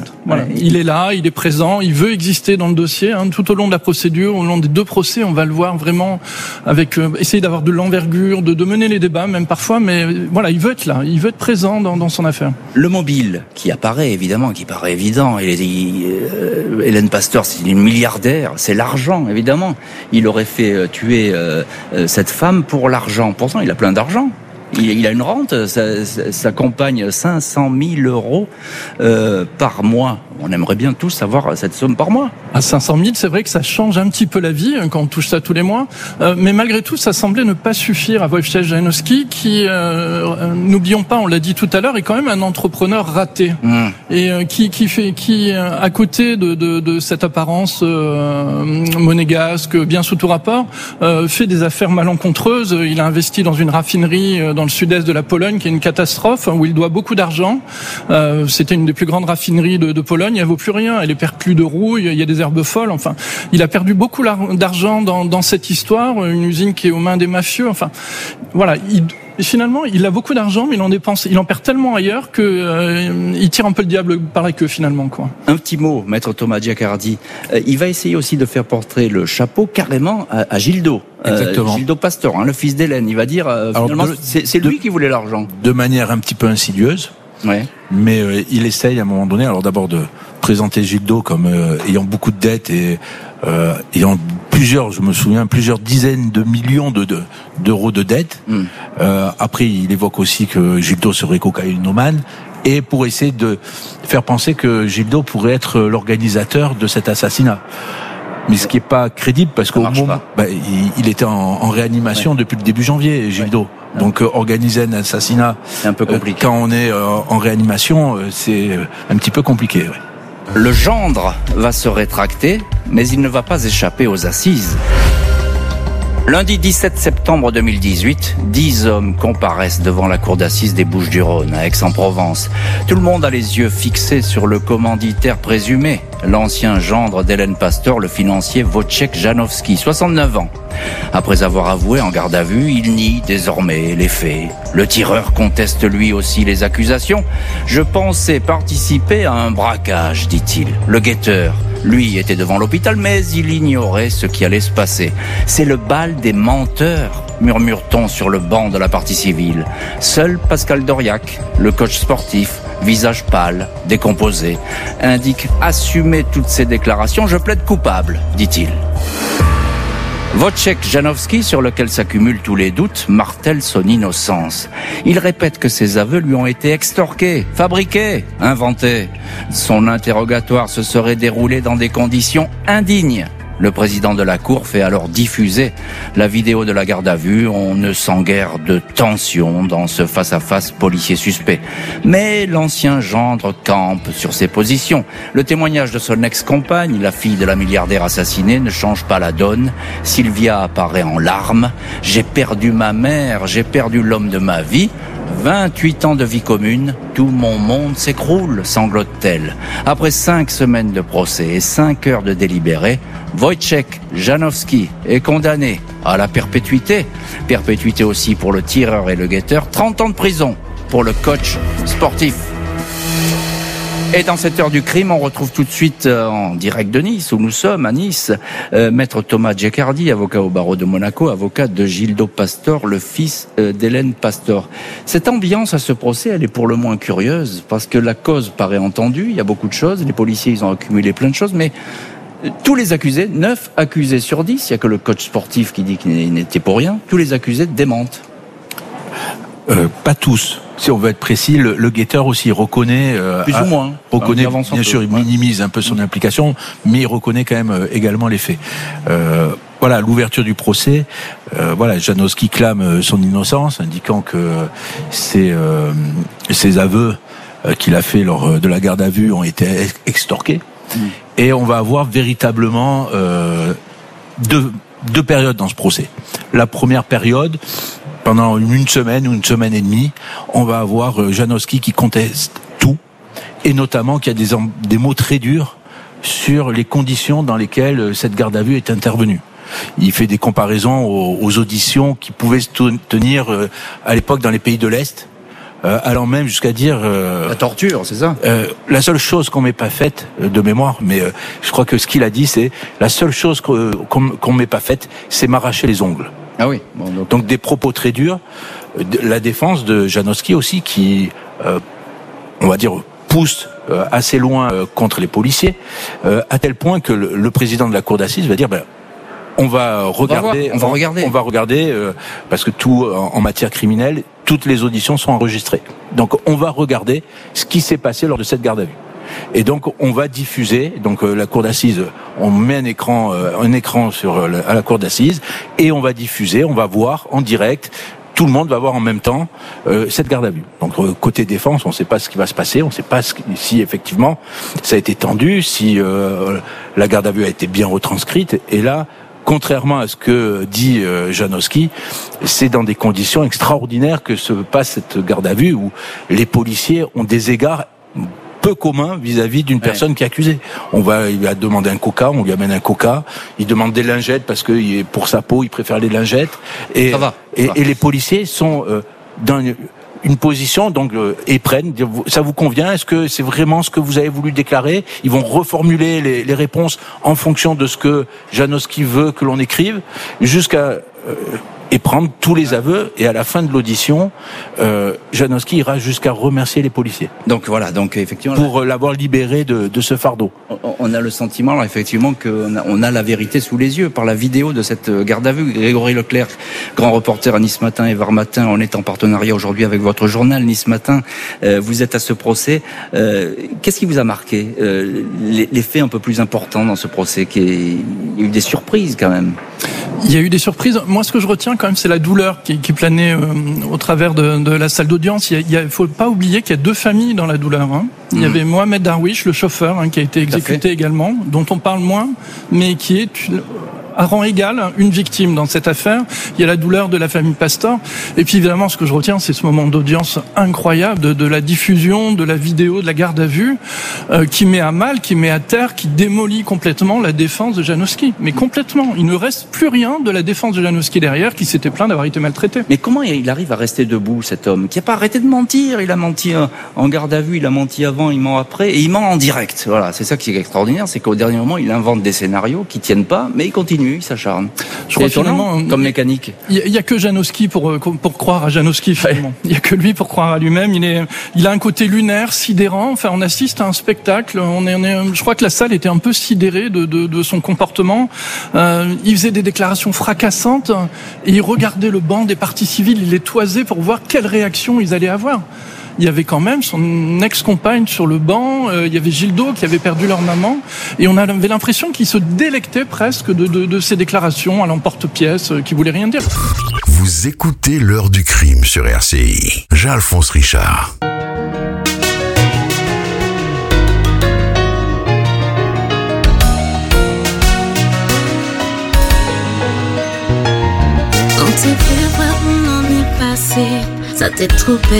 fait. Voilà. Ouais. Il est là, il est présent, il veut exister dans le dossier. Hein. Tout au long de la procédure, au long des deux procès, on va le voir vraiment avec euh, essayer d'avoir de l'envergure, de, de mener les débats, même parfois. Mais voilà, il veut être là, il veut être présent dans, dans son affaire. Le mobile qui apparaît évidemment, qui paraît évident. Il est, il, euh, Hélène Pasteur, c'est une milliardaire, c'est l'argent évidemment. Il aurait fait euh, tuer euh, euh, cette femme pour l'argent. Pourtant, il a plein d'argent. Il a une rente, sa, sa compagne cinq cent mille euros euh, par mois. On aimerait bien tous avoir cette somme par mois. À cinq cent mille, c'est vrai que ça change un petit peu la vie quand on touche ça tous les mois. Euh, mais malgré tout, ça semblait ne pas suffire à Wojciech Janowski, qui, euh, n'oublions pas, on l'a dit tout à l'heure, est quand même un entrepreneur raté mmh. et euh, qui, qui fait, qui, à côté de, de, de cette apparence euh, monégasque, bien sous tout rapport, euh, fait des affaires malencontreuses. Il a investi dans une raffinerie euh, dans le sud-est de la Pologne, qui est une catastrophe, où il doit beaucoup d'argent. Euh, c'était une des plus grandes raffineries de, de Pologne. Elle vaut plus rien. Elle est perclue de rouille. Il y a des herbes folles. Enfin, il a perdu beaucoup d'argent dans, dans cette histoire. Une usine qui est aux mains des mafieux. Enfin, voilà. Il, finalement, il a beaucoup d'argent, mais il en dépense, il en perd tellement ailleurs que euh, il tire un peu le diable par la queue finalement, quoi. Un petit mot, maître Thomas Giacardi. Euh, il va essayer aussi de faire porter le chapeau carrément à, à Gildo. Exactement. Euh, Gildo Pastor, hein, le fils d'Hélène. Il va dire, euh, Alors, finalement, de, c'est, c'est lui de, qui voulait l'argent. De manière un petit peu insidieuse. Ouais. Mais euh, il essaye à un moment donné, alors d'abord de présenter Gildo comme euh, ayant beaucoup de dettes et euh, ayant plusieurs, je me souviens, plusieurs dizaines de millions de, de d'euros de dettes. Mm. Euh, après, il évoque aussi que Gildo serait cocaïnomane. Et pour essayer de faire penser que Gildo pourrait être l'organisateur de cet assassinat. Mais ce qui est pas crédible parce qu'au moment, bah, il, il était en, en réanimation ouais. depuis le début janvier, Gildo. Ouais. Donc euh, organiser un assassinat c'est un peu compliqué. Euh, quand on est euh, en réanimation, euh, c'est un petit peu compliqué. Ouais. Le gendre va se rétracter, mais il ne va pas échapper aux assises. Lundi dix-sept septembre deux mille dix-huit, dix hommes comparaissent devant la cour d'assises des Bouches-du-Rhône, à Aix-en-Provence. Tout le monde a les yeux fixés sur le commanditaire présumé, l'ancien gendre d'Hélène Pasteur, le financier Wojciech Janowski, soixante-neuf ans. Après avoir avoué en garde à vue, il nie désormais les faits. Le tireur conteste lui aussi les accusations. « Je pensais participer à un braquage », dit-il. Le guetteur, lui, était devant l'hôpital, mais il ignorait ce qui allait se passer. « C'est le bal des menteurs », murmure-t-on sur le banc de la partie civile. Seul Pascal Doriac, le coach sportif, visage pâle, décomposé, indique assumer toutes ces déclarations. « Je plaide coupable », dit-il. Wojciech Janowski, sur lequel s'accumulent tous les doutes, martèle son innocence. Il répète que ses aveux lui ont été extorqués, fabriqués, inventés. Son interrogatoire se serait déroulé dans des conditions indignes. Le président de la Cour fait alors diffuser la vidéo de la garde à vue. On ne sent guère de tension dans ce face-à-face policier-suspect. Mais l'ancien gendre campe sur ses positions. Le témoignage de son ex-compagne, la fille de la milliardaire assassinée, ne change pas la donne. Sylvia apparaît en larmes. « J'ai perdu ma mère, j'ai perdu l'homme de ma vie. vingt-huit ans de vie commune, tout mon monde s'écroule, sanglote-t-elle. Après cinq semaines de procès et cinq heures de délibéré, Wojciech Janowski est condamné à la perpétuité. Perpétuité aussi pour le tireur et le guetteur. trente ans de prison pour le coach sportif. Et dans cette heure du crime, on retrouve tout de suite euh, en direct de Nice, où nous sommes, à Nice, euh, maître Thomas Giacardi, avocat au barreau de Monaco, avocat de Gildo Pastor, le fils euh, d'Hélène Pastor. Cette ambiance à ce procès, elle est pour le moins curieuse, parce que la cause paraît entendue, il y a beaucoup de choses, les policiers, ils ont accumulé plein de choses, mais euh, tous les accusés, neuf accusés sur dix, il n'y a que le coach sportif qui dit qu'il n'était pour rien, tous les accusés démentent. Euh, pas tous. Si on veut être précis, le, le guetteur aussi reconnaît, euh, plus ou moins, reconnaît, bien peu. sûr, il minimise un peu son implication, mais il reconnaît quand même euh, également les faits. Euh, voilà, l'ouverture du procès. Euh, voilà, Janowski clame son innocence, indiquant que ses, euh, ses aveux euh, qu'il a fait lors de la garde à vue ont été extorqués. Mmh. Et on va avoir véritablement euh, deux, deux périodes dans ce procès. La première période, pendant une semaine ou une semaine et demie, on va avoir Janowski qui conteste tout, et notamment qu'il y a des, des mots très durs sur les conditions dans lesquelles cette garde à vue est intervenue. Il fait des comparaisons aux, aux auditions qui pouvaient se tenir à l'époque dans les pays de l'Est, euh, allant même jusqu'à dire euh, la torture, c'est ça. Euh, la seule chose qu'on m'ait pas faite euh, de mémoire, mais euh, je crois que ce qu'il a dit, c'est la seule chose qu'on qu'on m'ait pas faite, c'est m'arracher les ongles. Ah oui. Bon, donc... donc des propos très durs. La défense de Janowski aussi, qui, euh, on va dire, pousse euh, assez loin euh, contre les policiers, euh, à tel point que le, le président de la cour d'assises va dire, ben, on va regarder, on va, on va regarder, on va regarder, euh, parce que tout en, en matière criminelle, toutes les auditions sont enregistrées. Donc, on va regarder ce qui s'est passé lors de cette garde à vue. Et donc on va diffuser, donc euh, la cour d'assises, on met un écran, euh, un écran sur euh, à la cour d'assises et on va diffuser, on va voir en direct. Tout le monde va voir en même temps euh, cette garde à vue. Donc euh, côté défense, on ne sait pas ce qui va se passer, on ne sait pas ce, si effectivement ça a été tendu, si euh, la garde à vue a été bien retranscrite. Et là, contrairement à ce que dit euh, Janowski, c'est dans des conditions extraordinaires que se passe cette garde à vue où les policiers ont des égards peu commun vis-à-vis d'une personne ouais. qui est accusée. On va, il va demander un coca, on lui amène un coca. Il demande des lingettes parce que pour sa peau, il préfère les lingettes. Et, ça va, et, ça va. et les policiers sont euh, dans une, une position donc euh, et prennent. Ça vous convient? Est-ce que c'est vraiment ce que vous avez voulu déclarer? Ils vont reformuler les, les réponses en fonction de ce que Janowski veut que l'on écrive, jusqu'à euh, et prendre tous les aveux, et à la fin de l'audition, euh, Janowski ira jusqu'à remercier les policiers. Donc voilà, donc effectivement... Pour là, l'avoir libéré de, de ce fardeau. On, on a le sentiment, alors, effectivement, qu'on a, on a la vérité sous les yeux par la vidéo de cette garde à vue. Grégory Leclerc, grand reporter à Nice Matin et Var Matin, on est en partenariat aujourd'hui avec votre journal Nice Matin. Euh, vous êtes à ce procès. Euh, qu'est-ce qui vous a marqué euh, les, les faits un peu plus importants dans ce procès qui est... Il y a eu des surprises quand même. Il y a eu des surprises. Moi, ce que je retiens quand même, c'est la douleur qui, qui planait euh, au travers de, de la salle d'audience. Il ne faut pas oublier qu'il y a deux familles dans la douleur. Hein. Il y avait Mohamed Darwish, le chauffeur, hein, qui a été exécuté également, dont on parle moins, mais qui est une, à rang égal une victime dans cette affaire. Il y a la douleur de la famille Pastor. Et puis évidemment, ce que je retiens, c'est ce moment d'audience incroyable de, de la diffusion de la vidéo de la garde à vue euh, qui met à mal, qui met à terre, qui démolit complètement la défense de Janowski. Mais complètement. Il ne reste plus rien de la défense de Janowski derrière, qui s'était plaint d'avoir été maltraité. Mais comment il arrive à rester debout, cet homme qui n'a pas arrêté de mentir? Il a menti en garde à vue, il a menti avant, il ment après, et il ment en direct. Voilà, c'est ça qui est extraordinaire, c'est qu'au dernier moment, il invente des scénarios qui tiennent pas, mais il continue. Il s'acharne. Je crois finalement comme mécanique. Il y, y a que Janowski pour pour croire à Janowski finalement. Il ouais. y a que lui pour croire à lui-même. Il est, il a un côté lunaire, sidérant. Enfin, on assiste à un spectacle. On est, on est je crois que la salle était un peu sidérée de de, de son comportement. Euh, il faisait des déclarations fracassantes et il regardait le banc des parties civiles. Il les toisait pour voir quelle réaction ils allaient avoir. Il y avait quand même son ex-compagne sur le banc, euh, il y avait Gildo qui avait perdu leur maman, et on avait l'impression qu'il se délectait presque de, de, de ces déclarations à l'emporte-pièce, euh, qui voulaient rien dire. Vous écoutez l'heure du crime sur R C I. Jean-Alphonse Richard. On te fait voir, on en est passé. Ça t'est trop belle.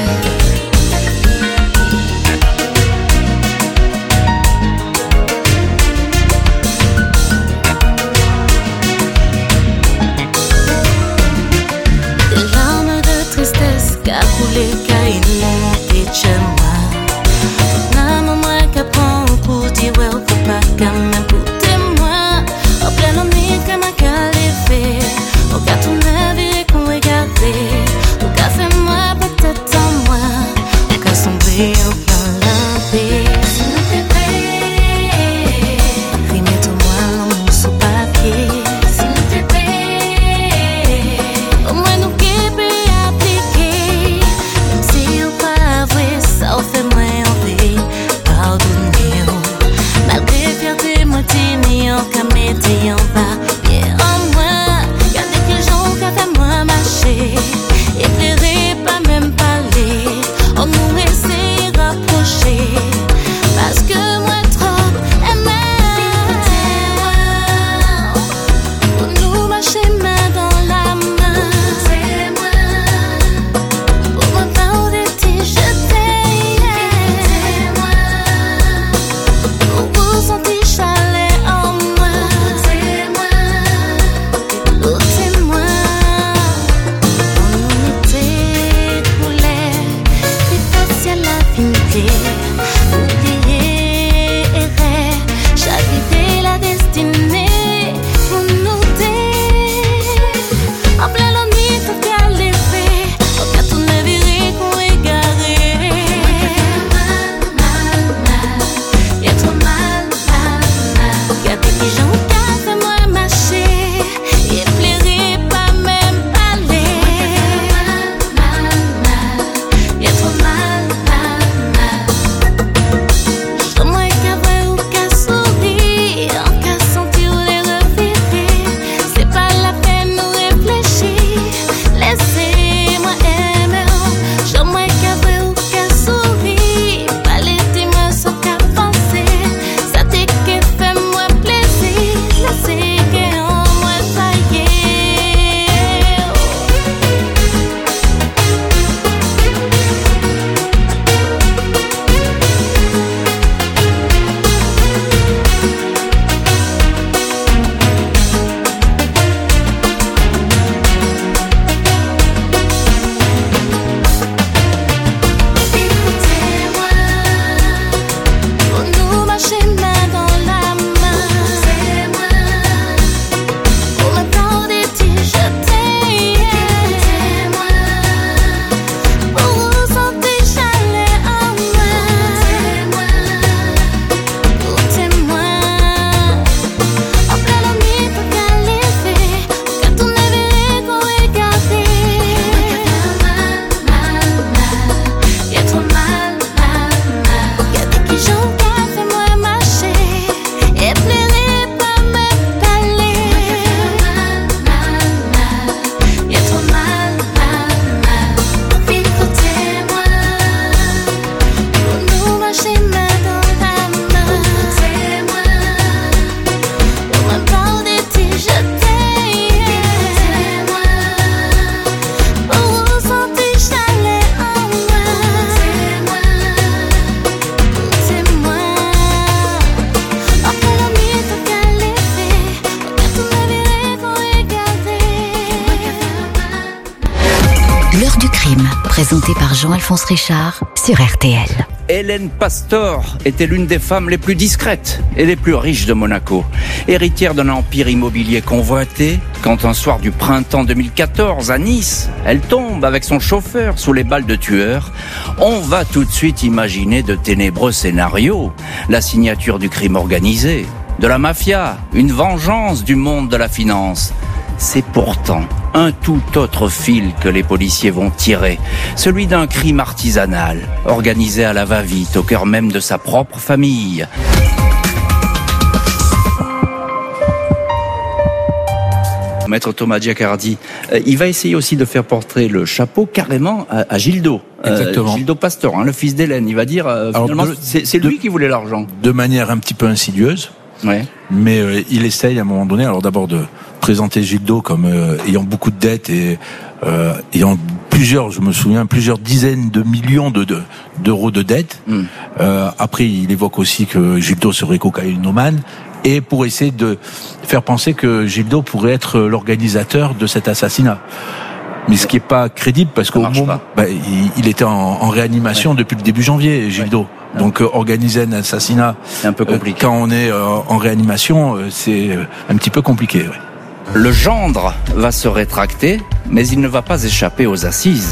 Des larmes de tristesse qu'a coulé, qu'a inondé chez moi. Toute l'âme moi qu'a prend pour dire ouais, faut pas quand même pour témoin. En plein nuit, comme un califé. Au gâteau neuf et qu'on regardait. Fais-moi peut-être en moi. présenté par Jean-Alphonse Richard sur R T L. Hélène Pastor était l'une des femmes les plus discrètes et les plus riches de Monaco. Héritière d'un empire immobilier convoité, quand un soir du printemps deux mille quatorze, à Nice, elle tombe avec son chauffeur sous les balles de tueurs, on va tout de suite imaginer de ténébreux scénarios. La signature du crime organisé, de la mafia, une vengeance du monde de la finance. C'est pourtant un tout autre fil que les policiers vont tirer, celui d'un crime artisanal, organisé à la va-vite, au cœur même de sa propre famille. Maître Thomas Giacardi, euh, il va essayer aussi de faire porter le chapeau carrément à, à Gildo. Exactement. Euh, Gildo Pastor, hein, le fils d'Hélène. Il va dire, euh, Alors, finalement, de, c'est, c'est lui de, qui voulait l'argent. De manière un petit peu insidieuse. Ouais. Mais euh, il essaye à un moment donné, alors d'abord de présenter Gildo comme euh, ayant beaucoup de dettes et euh, ayant plusieurs, je me souviens, plusieurs dizaines de millions de, de d'euros de dettes. Mm. Euh, après, il évoque aussi que Gildo serait cocaïnomane. Et pour essayer de faire penser que Gildo pourrait être l'organisateur de cet assassinat. Mais ce qui est pas crédible parce qu'au moment, bah, il, il était en, en réanimation ouais. depuis le début janvier, Gildo. Ouais. Donc euh, organiser un assassinat c'est un peu compliqué. Euh, quand on est euh, en réanimation, euh, c'est un petit peu compliqué. Ouais. Le gendre va se rétracter, mais il ne va pas échapper aux assises.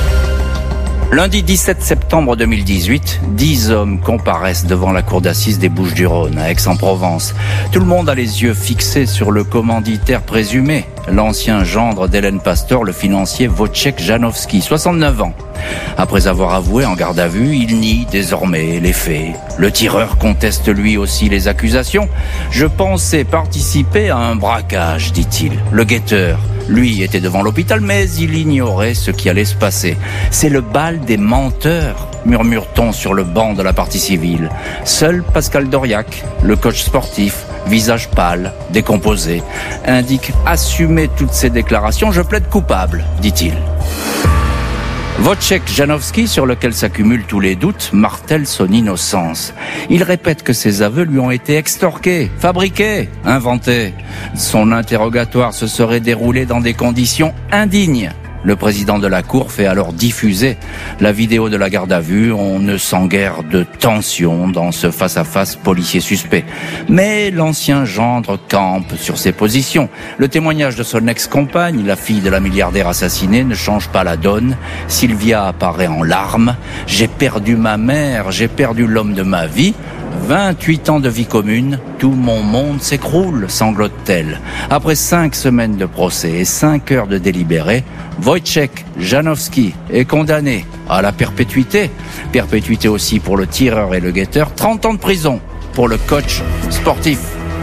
Lundi dix-sept septembre deux mille dix-huit, dix hommes comparaissent devant la cour d'assises des Bouches-du-Rhône, à Aix-en-Provence. Tout le monde a les yeux fixés sur le commanditaire présumé, l'ancien gendre d'Hélène Pastor, le financier Wojciech Janowski, soixante-neuf ans. Après avoir avoué en garde à vue, il nie désormais les faits. Le tireur conteste lui aussi les accusations. « Je pensais participer à un braquage », dit-il. Le guetteur, lui, était devant l'hôpital, mais il ignorait ce qui allait se passer. « C'est le bal des menteurs », murmure-t-on sur le banc de la partie civile. Seul Pascal Doriac, le coach sportif, visage pâle, décomposé, indique assumer toutes ces déclarations. « Je plaide coupable », dit-il. Wojciech Janowski, sur lequel s'accumulent tous les doutes, martèle son innocence. Il répète que ses aveux lui ont été extorqués, fabriqués, inventés. Son interrogatoire se serait déroulé dans des conditions indignes. Le président de la Cour fait alors diffuser la vidéo de la garde à vue. On ne sent guère de tension dans ce face-à-face policier suspect. Mais l'ancien gendre campe sur ses positions. Le témoignage de son ex-compagne, la fille de la milliardaire assassinée, ne change pas la donne. Sylvia apparaît en larmes. « J'ai perdu ma mère, j'ai perdu l'homme de ma vie. vingt-huit ans de vie commune, tout mon monde s'écroule, sanglote-t-elle. Après cinq semaines de procès et cinq heures de délibéré, Wojciech Janowski est condamné à la perpétuité. Perpétuité aussi pour le tireur et le guetteur. trente ans de prison pour le coach sportif.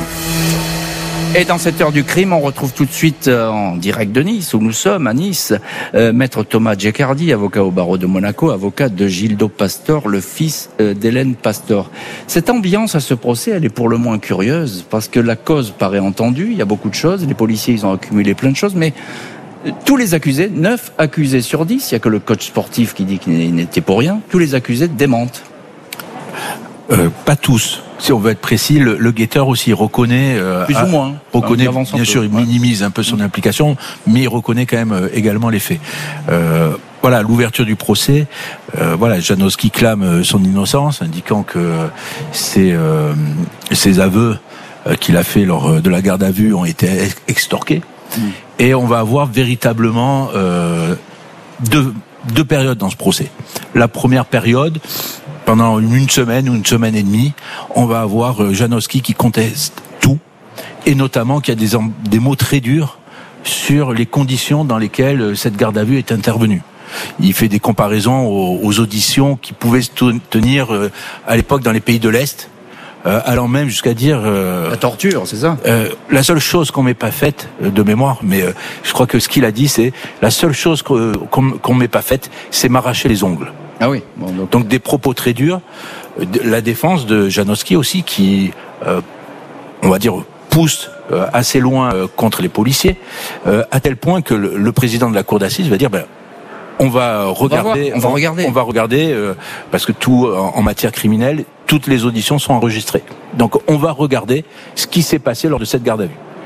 Et dans cette heure du crime, on retrouve tout de suite euh, en direct de Nice, où nous sommes, à Nice, euh, maître Thomas Giacardi, avocat au barreau de Monaco, avocat de Gildo Pastor, le fils euh, d'Hélène Pastor. Cette ambiance à ce procès, elle est pour le moins curieuse, parce que la cause paraît entendue, il y a beaucoup de choses, les policiers, ils ont accumulé plein de choses, mais euh, tous les accusés, neuf accusés sur dix, il n'y a que le coach sportif qui dit qu'il n'était pour rien, tous les accusés démentent. Euh, pas tous. Si on veut être précis, le, le guetteur aussi reconnaît, euh, plus ou moins, reconnaît, bien sûr, il minimise un peu son implication, mais il reconnaît quand même euh, également les faits. Euh, voilà, l'ouverture du procès. Euh, voilà, Janowski clame son innocence, indiquant que ses, euh, ses aveux euh, qu'il a fait lors de la garde à vue ont été extorqués. Mmh. Et on va avoir véritablement euh, deux, deux périodes dans ce procès. La première période, pendant une semaine ou une semaine et demie, on va avoir Janowski qui conteste tout, et notamment qu'il y a des, des mots très durs sur les conditions dans lesquelles cette garde à vue est intervenue. Il fait des comparaisons aux, aux auditions qui pouvaient se tenir à l'époque dans les pays de l'Est, euh, allant même jusqu'à dire... Euh, la torture, c'est ça euh, La seule chose qu'on m'ait pas faite, de mémoire, mais euh, je crois que ce qu'il a dit, c'est la seule chose qu'on, qu'on m'ait pas faite, c'est m'arracher les ongles. Ah oui. Bon, donc... donc des propos très durs. La défense de Janowski aussi, qui, euh, on va dire, pousse euh, assez loin euh, contre les policiers, euh, à tel point que le, le président de la cour d'assises va dire, ben, on va regarder, on va, on va regarder, on va regarder, euh, parce que tout en, en matière criminelle, toutes les auditions sont enregistrées. Donc on va regarder ce qui s'est passé lors de cette garde à vue.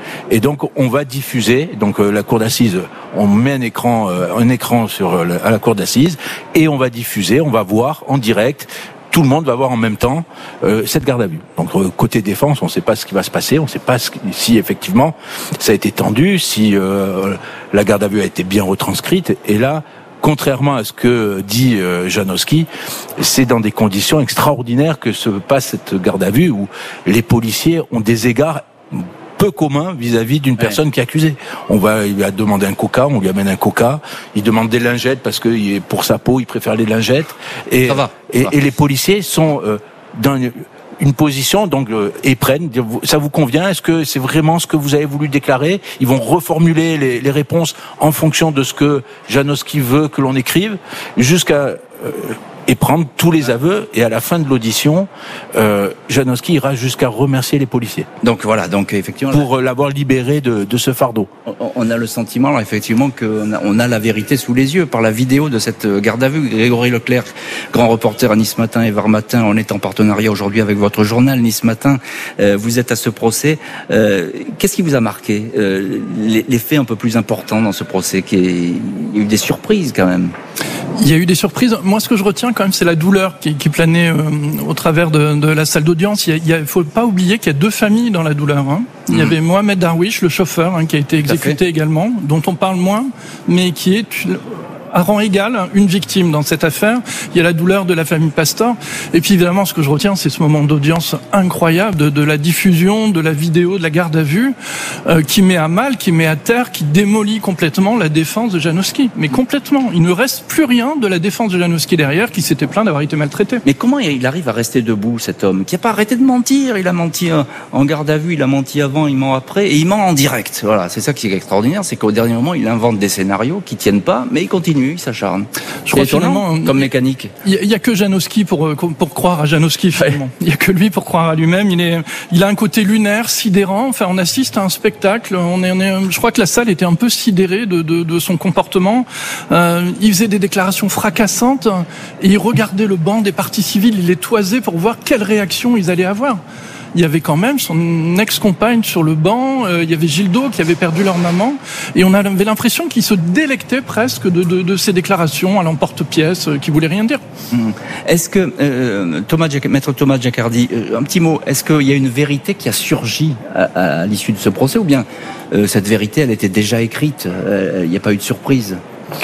Et donc on va diffuser, donc euh, la cour d'assises, on met un écran, euh, un écran sur euh, à la cour d'assises et on va diffuser, on va voir en direct. Tout le monde va voir en même temps euh, cette garde à vue. Donc euh, côté défense, on ne sait pas ce qui va se passer, on ne sait pas ce qui, si effectivement ça a été tendu, si euh, la garde à vue a été bien retranscrite. Et là, contrairement à ce que dit euh, Janowski, c'est dans des conditions extraordinaires que se passe cette garde à vue où les policiers ont des égards peu commun vis-à-vis d'une personne ouais. qui est accusée. On va, il va demander un coca, on lui amène un coca, il demande des lingettes parce que pour sa peau, il préfère les lingettes. Et, ça va, et, ça va. et les policiers sont euh, dans une, une position, donc, euh, et prennent, ça vous convient? Est-ce que c'est vraiment ce que vous avez voulu déclarer? Ils vont reformuler les, les réponses en fonction de ce que Janowski veut que l'on écrive, jusqu'à euh, et prendre tous les aveux, et à la fin de l'audition, euh, Janowski ira jusqu'à remercier les policiers. Donc voilà, donc effectivement... Pour l'avoir libéré de, de ce fardeau. On, on a le sentiment, alors, effectivement, qu'on a, on a la vérité sous les yeux par la vidéo de cette garde à vue. Grégory Leclerc, grand reporter à Nice Matin et Var Matin, on est en partenariat aujourd'hui avec votre journal Nice Matin. Euh, vous êtes à ce procès. Euh, qu'est-ce qui vous a marqué euh, les, les faits un peu plus importants dans ce procès? Qui est, il y a eu des surprises quand même. Il y a eu des surprises. Moi, ce que je retiens quand même, c'est la douleur qui, qui planait euh, au travers de, de la salle d'audience. Il ne faut pas oublier qu'il y a deux familles dans la douleur. Hein. Il y avait Mohamed Darwish, le chauffeur, hein, qui a été exécuté également, dont on parle moins, mais qui est à rang égal une victime dans cette affaire. Il y a la douleur de la famille Pastor. Et puis évidemment, ce que je retiens, c'est ce moment d'audience incroyable de, de la diffusion de la vidéo de la garde à vue euh, qui met à mal, qui met à terre, qui démolit complètement la défense de Janowski. Mais complètement. Il ne reste plus rien de la défense de Janowski derrière, qui s'était plaint d'avoir été maltraité. Mais comment il arrive à rester debout, cet homme, qui n'a pas arrêté de mentir? Il a menti en garde à vue, il a menti avant, il ment après, et il ment en direct. Voilà, c'est ça qui est extraordinaire, c'est qu'au dernier moment, il invente des scénarios qui tiennent pas, mais il continue. Il s'acharne. Je crois finalement, comme mécanique. Il y, y a que Janowski pour pour croire à Janowski finalement. Il y a que lui pour croire à lui-même. Il est, il a un côté lunaire, sidérant. Enfin, on assiste à un spectacle. On est, on est je crois que la salle était un peu sidérée de de, de son comportement. Euh, il faisait des déclarations fracassantes et il regardait le banc des parties civiles. Il les toisait pour voir quelle réaction ils allaient avoir. Il y avait quand même son ex-compagne sur le banc, euh, il y avait Gildo qui avait perdu leur maman, et on avait l'impression qu'il se délectait presque de, de, de ces déclarations à l'emporte-pièce, euh, qui voulaient rien dire. Mmh. Est-ce que, euh, Thomas, Maître Thomas Giacardi, euh, un petit mot, est-ce qu'il y a une vérité qui a surgi à, à l'issue de ce procès, ou bien euh, cette vérité, elle était déjà écrite, euh, il n'y a pas eu de surprise?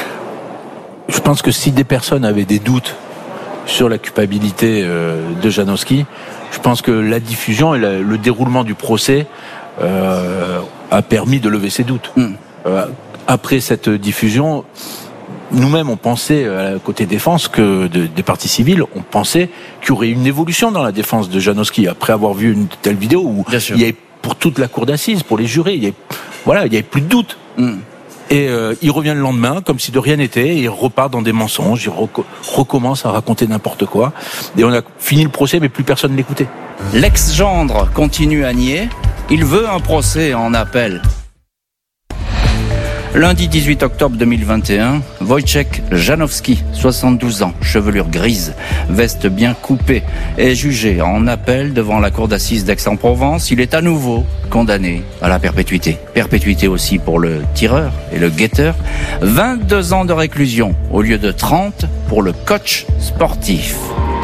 Je pense que si des personnes avaient des doutes sur la culpabilité euh, de Janowski, je pense que la diffusion et la, le déroulement du procès euh, a permis de lever ces doutes. Mm. Euh, après cette diffusion, nous-mêmes, on pensait, à côté défense, que de, des parties civiles, on pensait qu'il y aurait une évolution dans la défense de Janowski après avoir vu une telle vidéo où il y avait pour toute la cour d'assises, pour les jurés, il y avait, voilà, il y avait plus de doute. Mm. Et euh, il revient le lendemain, comme si de rien n'était, et il repart dans des mensonges, il reco- recommence à raconter n'importe quoi. Et on a fini le procès, mais plus personne l'écoutait. L'ex-gendre continue à nier. Il veut un procès en appel. Lundi dix-huit octobre deux mille vingt et un, Wojciech Janowski, soixante-douze ans, chevelure grise, veste bien coupée, est jugé en appel devant la cour d'assises d'Aix-en-Provence. Il est à nouveau condamné à la perpétuité. Perpétuité aussi pour le tireur et le guetteur. vingt-deux ans de réclusion au lieu de trente pour le coach sportif.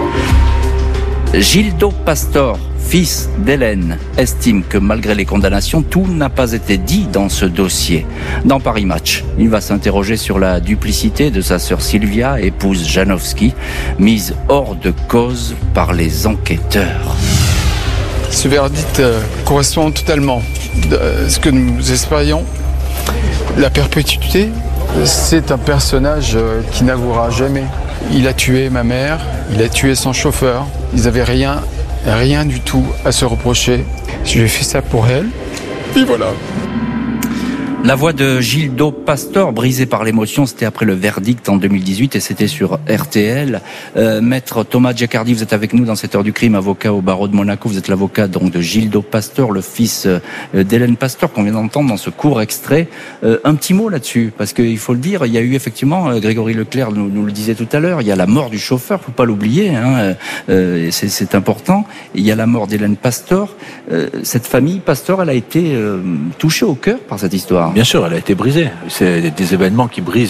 Gildo Pastor, fils d'Hélène, estime que malgré les condamnations, tout n'a pas été dit dans ce dossier. Dans Paris Match, il va s'interroger sur la duplicité de sa sœur Sylvia, épouse Janowski, mise hors de cause par les enquêteurs. Ce verdict euh, correspond totalement à ce que nous espérions. La perpétuité, c'est un personnage euh, qui n'avouera jamais. Il a tué ma mère, il a tué son chauffeur, ils n'avaient rien Rien du tout à se reprocher. Je lui ai fait ça pour elle. Et voilà. La voix de Gildo Pastor, brisée par l'émotion, c'était après le verdict en deux mille dix-huit et c'était sur R T L. Euh, Maître Thomas Giacardi, vous êtes avec nous dans cette heure du crime, avocat au barreau de Monaco. Vous êtes l'avocat donc de Gildo Pastor, le fils euh, d'Hélène Pastor qu'on vient d'entendre dans ce court extrait. Euh, un petit mot là-dessus, parce qu'il faut le dire, il y a eu effectivement, euh, Grégory Leclerc nous, nous le disait tout à l'heure, il y a la mort du chauffeur, faut pas l'oublier, hein, euh, c'est, c'est important. Il y a la mort d'Hélène Pastor. Euh, cette famille Pastor, elle a été euh, touchée au cœur par cette histoire. Bien sûr, elle a été brisée. C'est des événements qui brisent,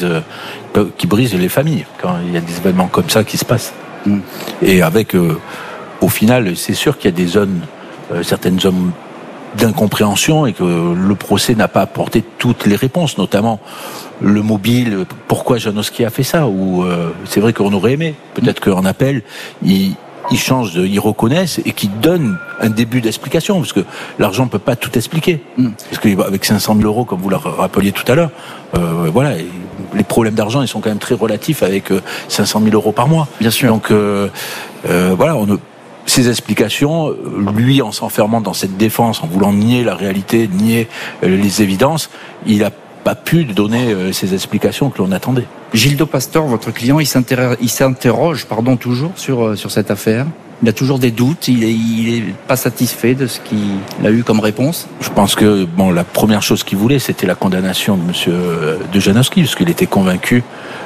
qui brisent les familles quand il y a des événements comme ça qui se passent. Mm. Et avec, euh, au final, c'est sûr qu'il y a des zones, euh, certaines zones d'incompréhension et que le procès n'a pas apporté toutes les réponses, notamment le mobile. Pourquoi Janowski a fait ça? Ou euh, c'est vrai qu'on aurait aimé. Peut-être qu'en appel, il ils changent, de, ils reconnaissent et qui donnent un début d'explication, parce que l'argent ne peut pas tout expliquer. Mm. Parce qu'avec cinq cent mille euros, comme vous le rappeliez tout à l'heure, euh, voilà, les problèmes d'argent, ils sont quand même très relatifs avec euh, cinq cent mille euros par mois. Bien sûr. Donc, euh, euh, voilà, on ne... ces explications, lui, en s'enfermant dans cette défense, en voulant nier la réalité, nier euh, les évidences, il a pas pu donner euh, ces explications que l'on attendait. Gildo Pastor, votre client, il s'interroge, il s'interroge pardon, toujours sur, sur cette affaire. Il a toujours des doutes, il est, il est pas satisfait de ce qu'il a eu comme réponse. Je pense que bon, la première chose qu'il voulait, c'était la condamnation de Monsieur de Janowski, parce qu'il était convaincu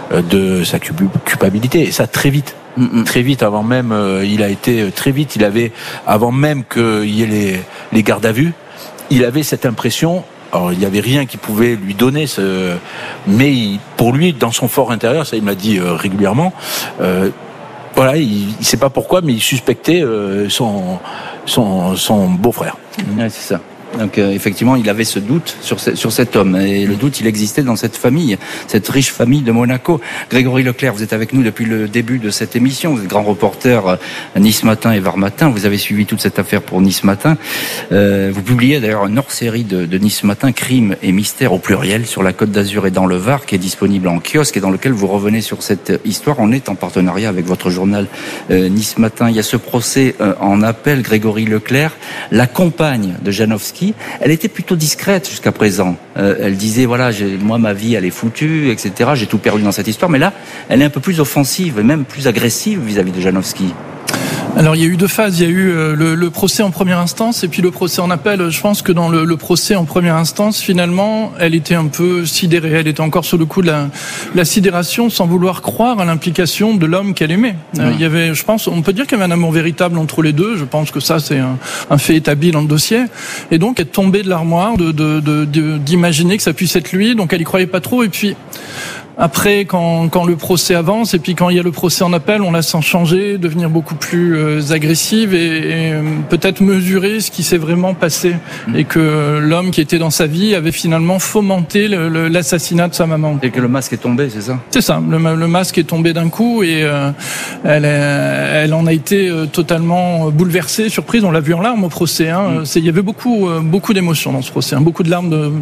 de sa culpabilité, et ça très vite. Mm-hmm. Très vite, avant même, euh, il a été très vite, il avait, avant même qu'il y ait les, les gardes à vue, il avait cette impression. Alors, il n'y avait rien qui pouvait lui donner ce, mais il, pour lui, dans son fort intérieur, ça il me l'a dit euh, régulièrement, euh, voilà, il ne sait pas pourquoi, mais il suspectait euh, son, son, son beau-frère. Ouais, c'est ça. Donc euh, effectivement, il avait ce doute sur, ce, sur cet homme. Et le doute, il existait dans cette famille, cette riche famille de Monaco. Grégory Leclerc, vous êtes avec nous depuis le début de cette émission. Vous êtes grand reporter à Nice Matin et Var Matin. Vous avez suivi toute cette affaire pour Nice Matin. Euh, vous publiez d'ailleurs une hors-série de, de Nice Matin, Crimes et mystères au pluriel, sur la Côte d'Azur et dans le Var, qui est disponible en kiosque et dans lequel vous revenez sur cette histoire. On est en partenariat avec votre journal euh, Nice Matin. Il y a ce procès euh, en appel, Grégory Leclerc. La compagne de Janowski, elle était plutôt discrète jusqu'à présent. Euh, elle disait, voilà, j'ai, moi, ma vie, elle est foutue, et cetera. J'ai tout perdu dans cette histoire. Mais là, elle est un peu plus offensive et même plus agressive vis-à-vis de Janowski. Alors il y a eu deux phases, il y a eu le, le procès en première instance et puis le procès en appel. Je pense que dans le, le procès en première instance, finalement, elle était un peu sidérée, elle était encore sous le coup de la, la sidération, sans vouloir croire à l'implication de l'homme qu'elle aimait. Mmh. Euh, il y avait, je pense, on peut dire qu'il y avait un amour véritable entre les deux. Je pense que ça c'est un, un fait établi dans le dossier. Et donc être tombée de l'armoire, de, de, de, de, d'imaginer que ça puisse être lui, donc elle y croyait pas trop. Et puis après, quand, quand le procès avance et puis quand il y a le procès en appel, on la sent changer, devenir beaucoup plus euh, agressive et, et peut-être mesurer ce qui s'est vraiment passé mmh. et que l'homme qui était dans sa vie avait finalement fomenté le, le, l'assassinat de sa maman. Et que le masque est tombé, c'est ça ? C'est ça, le, le masque est tombé d'un coup et euh, elle, elle en a été totalement bouleversée, surprise. On l'a vu en larmes au procès. Hein. Mmh. C'est, il y avait beaucoup, beaucoup d'émotions dans ce procès, hein, beaucoup de larmes de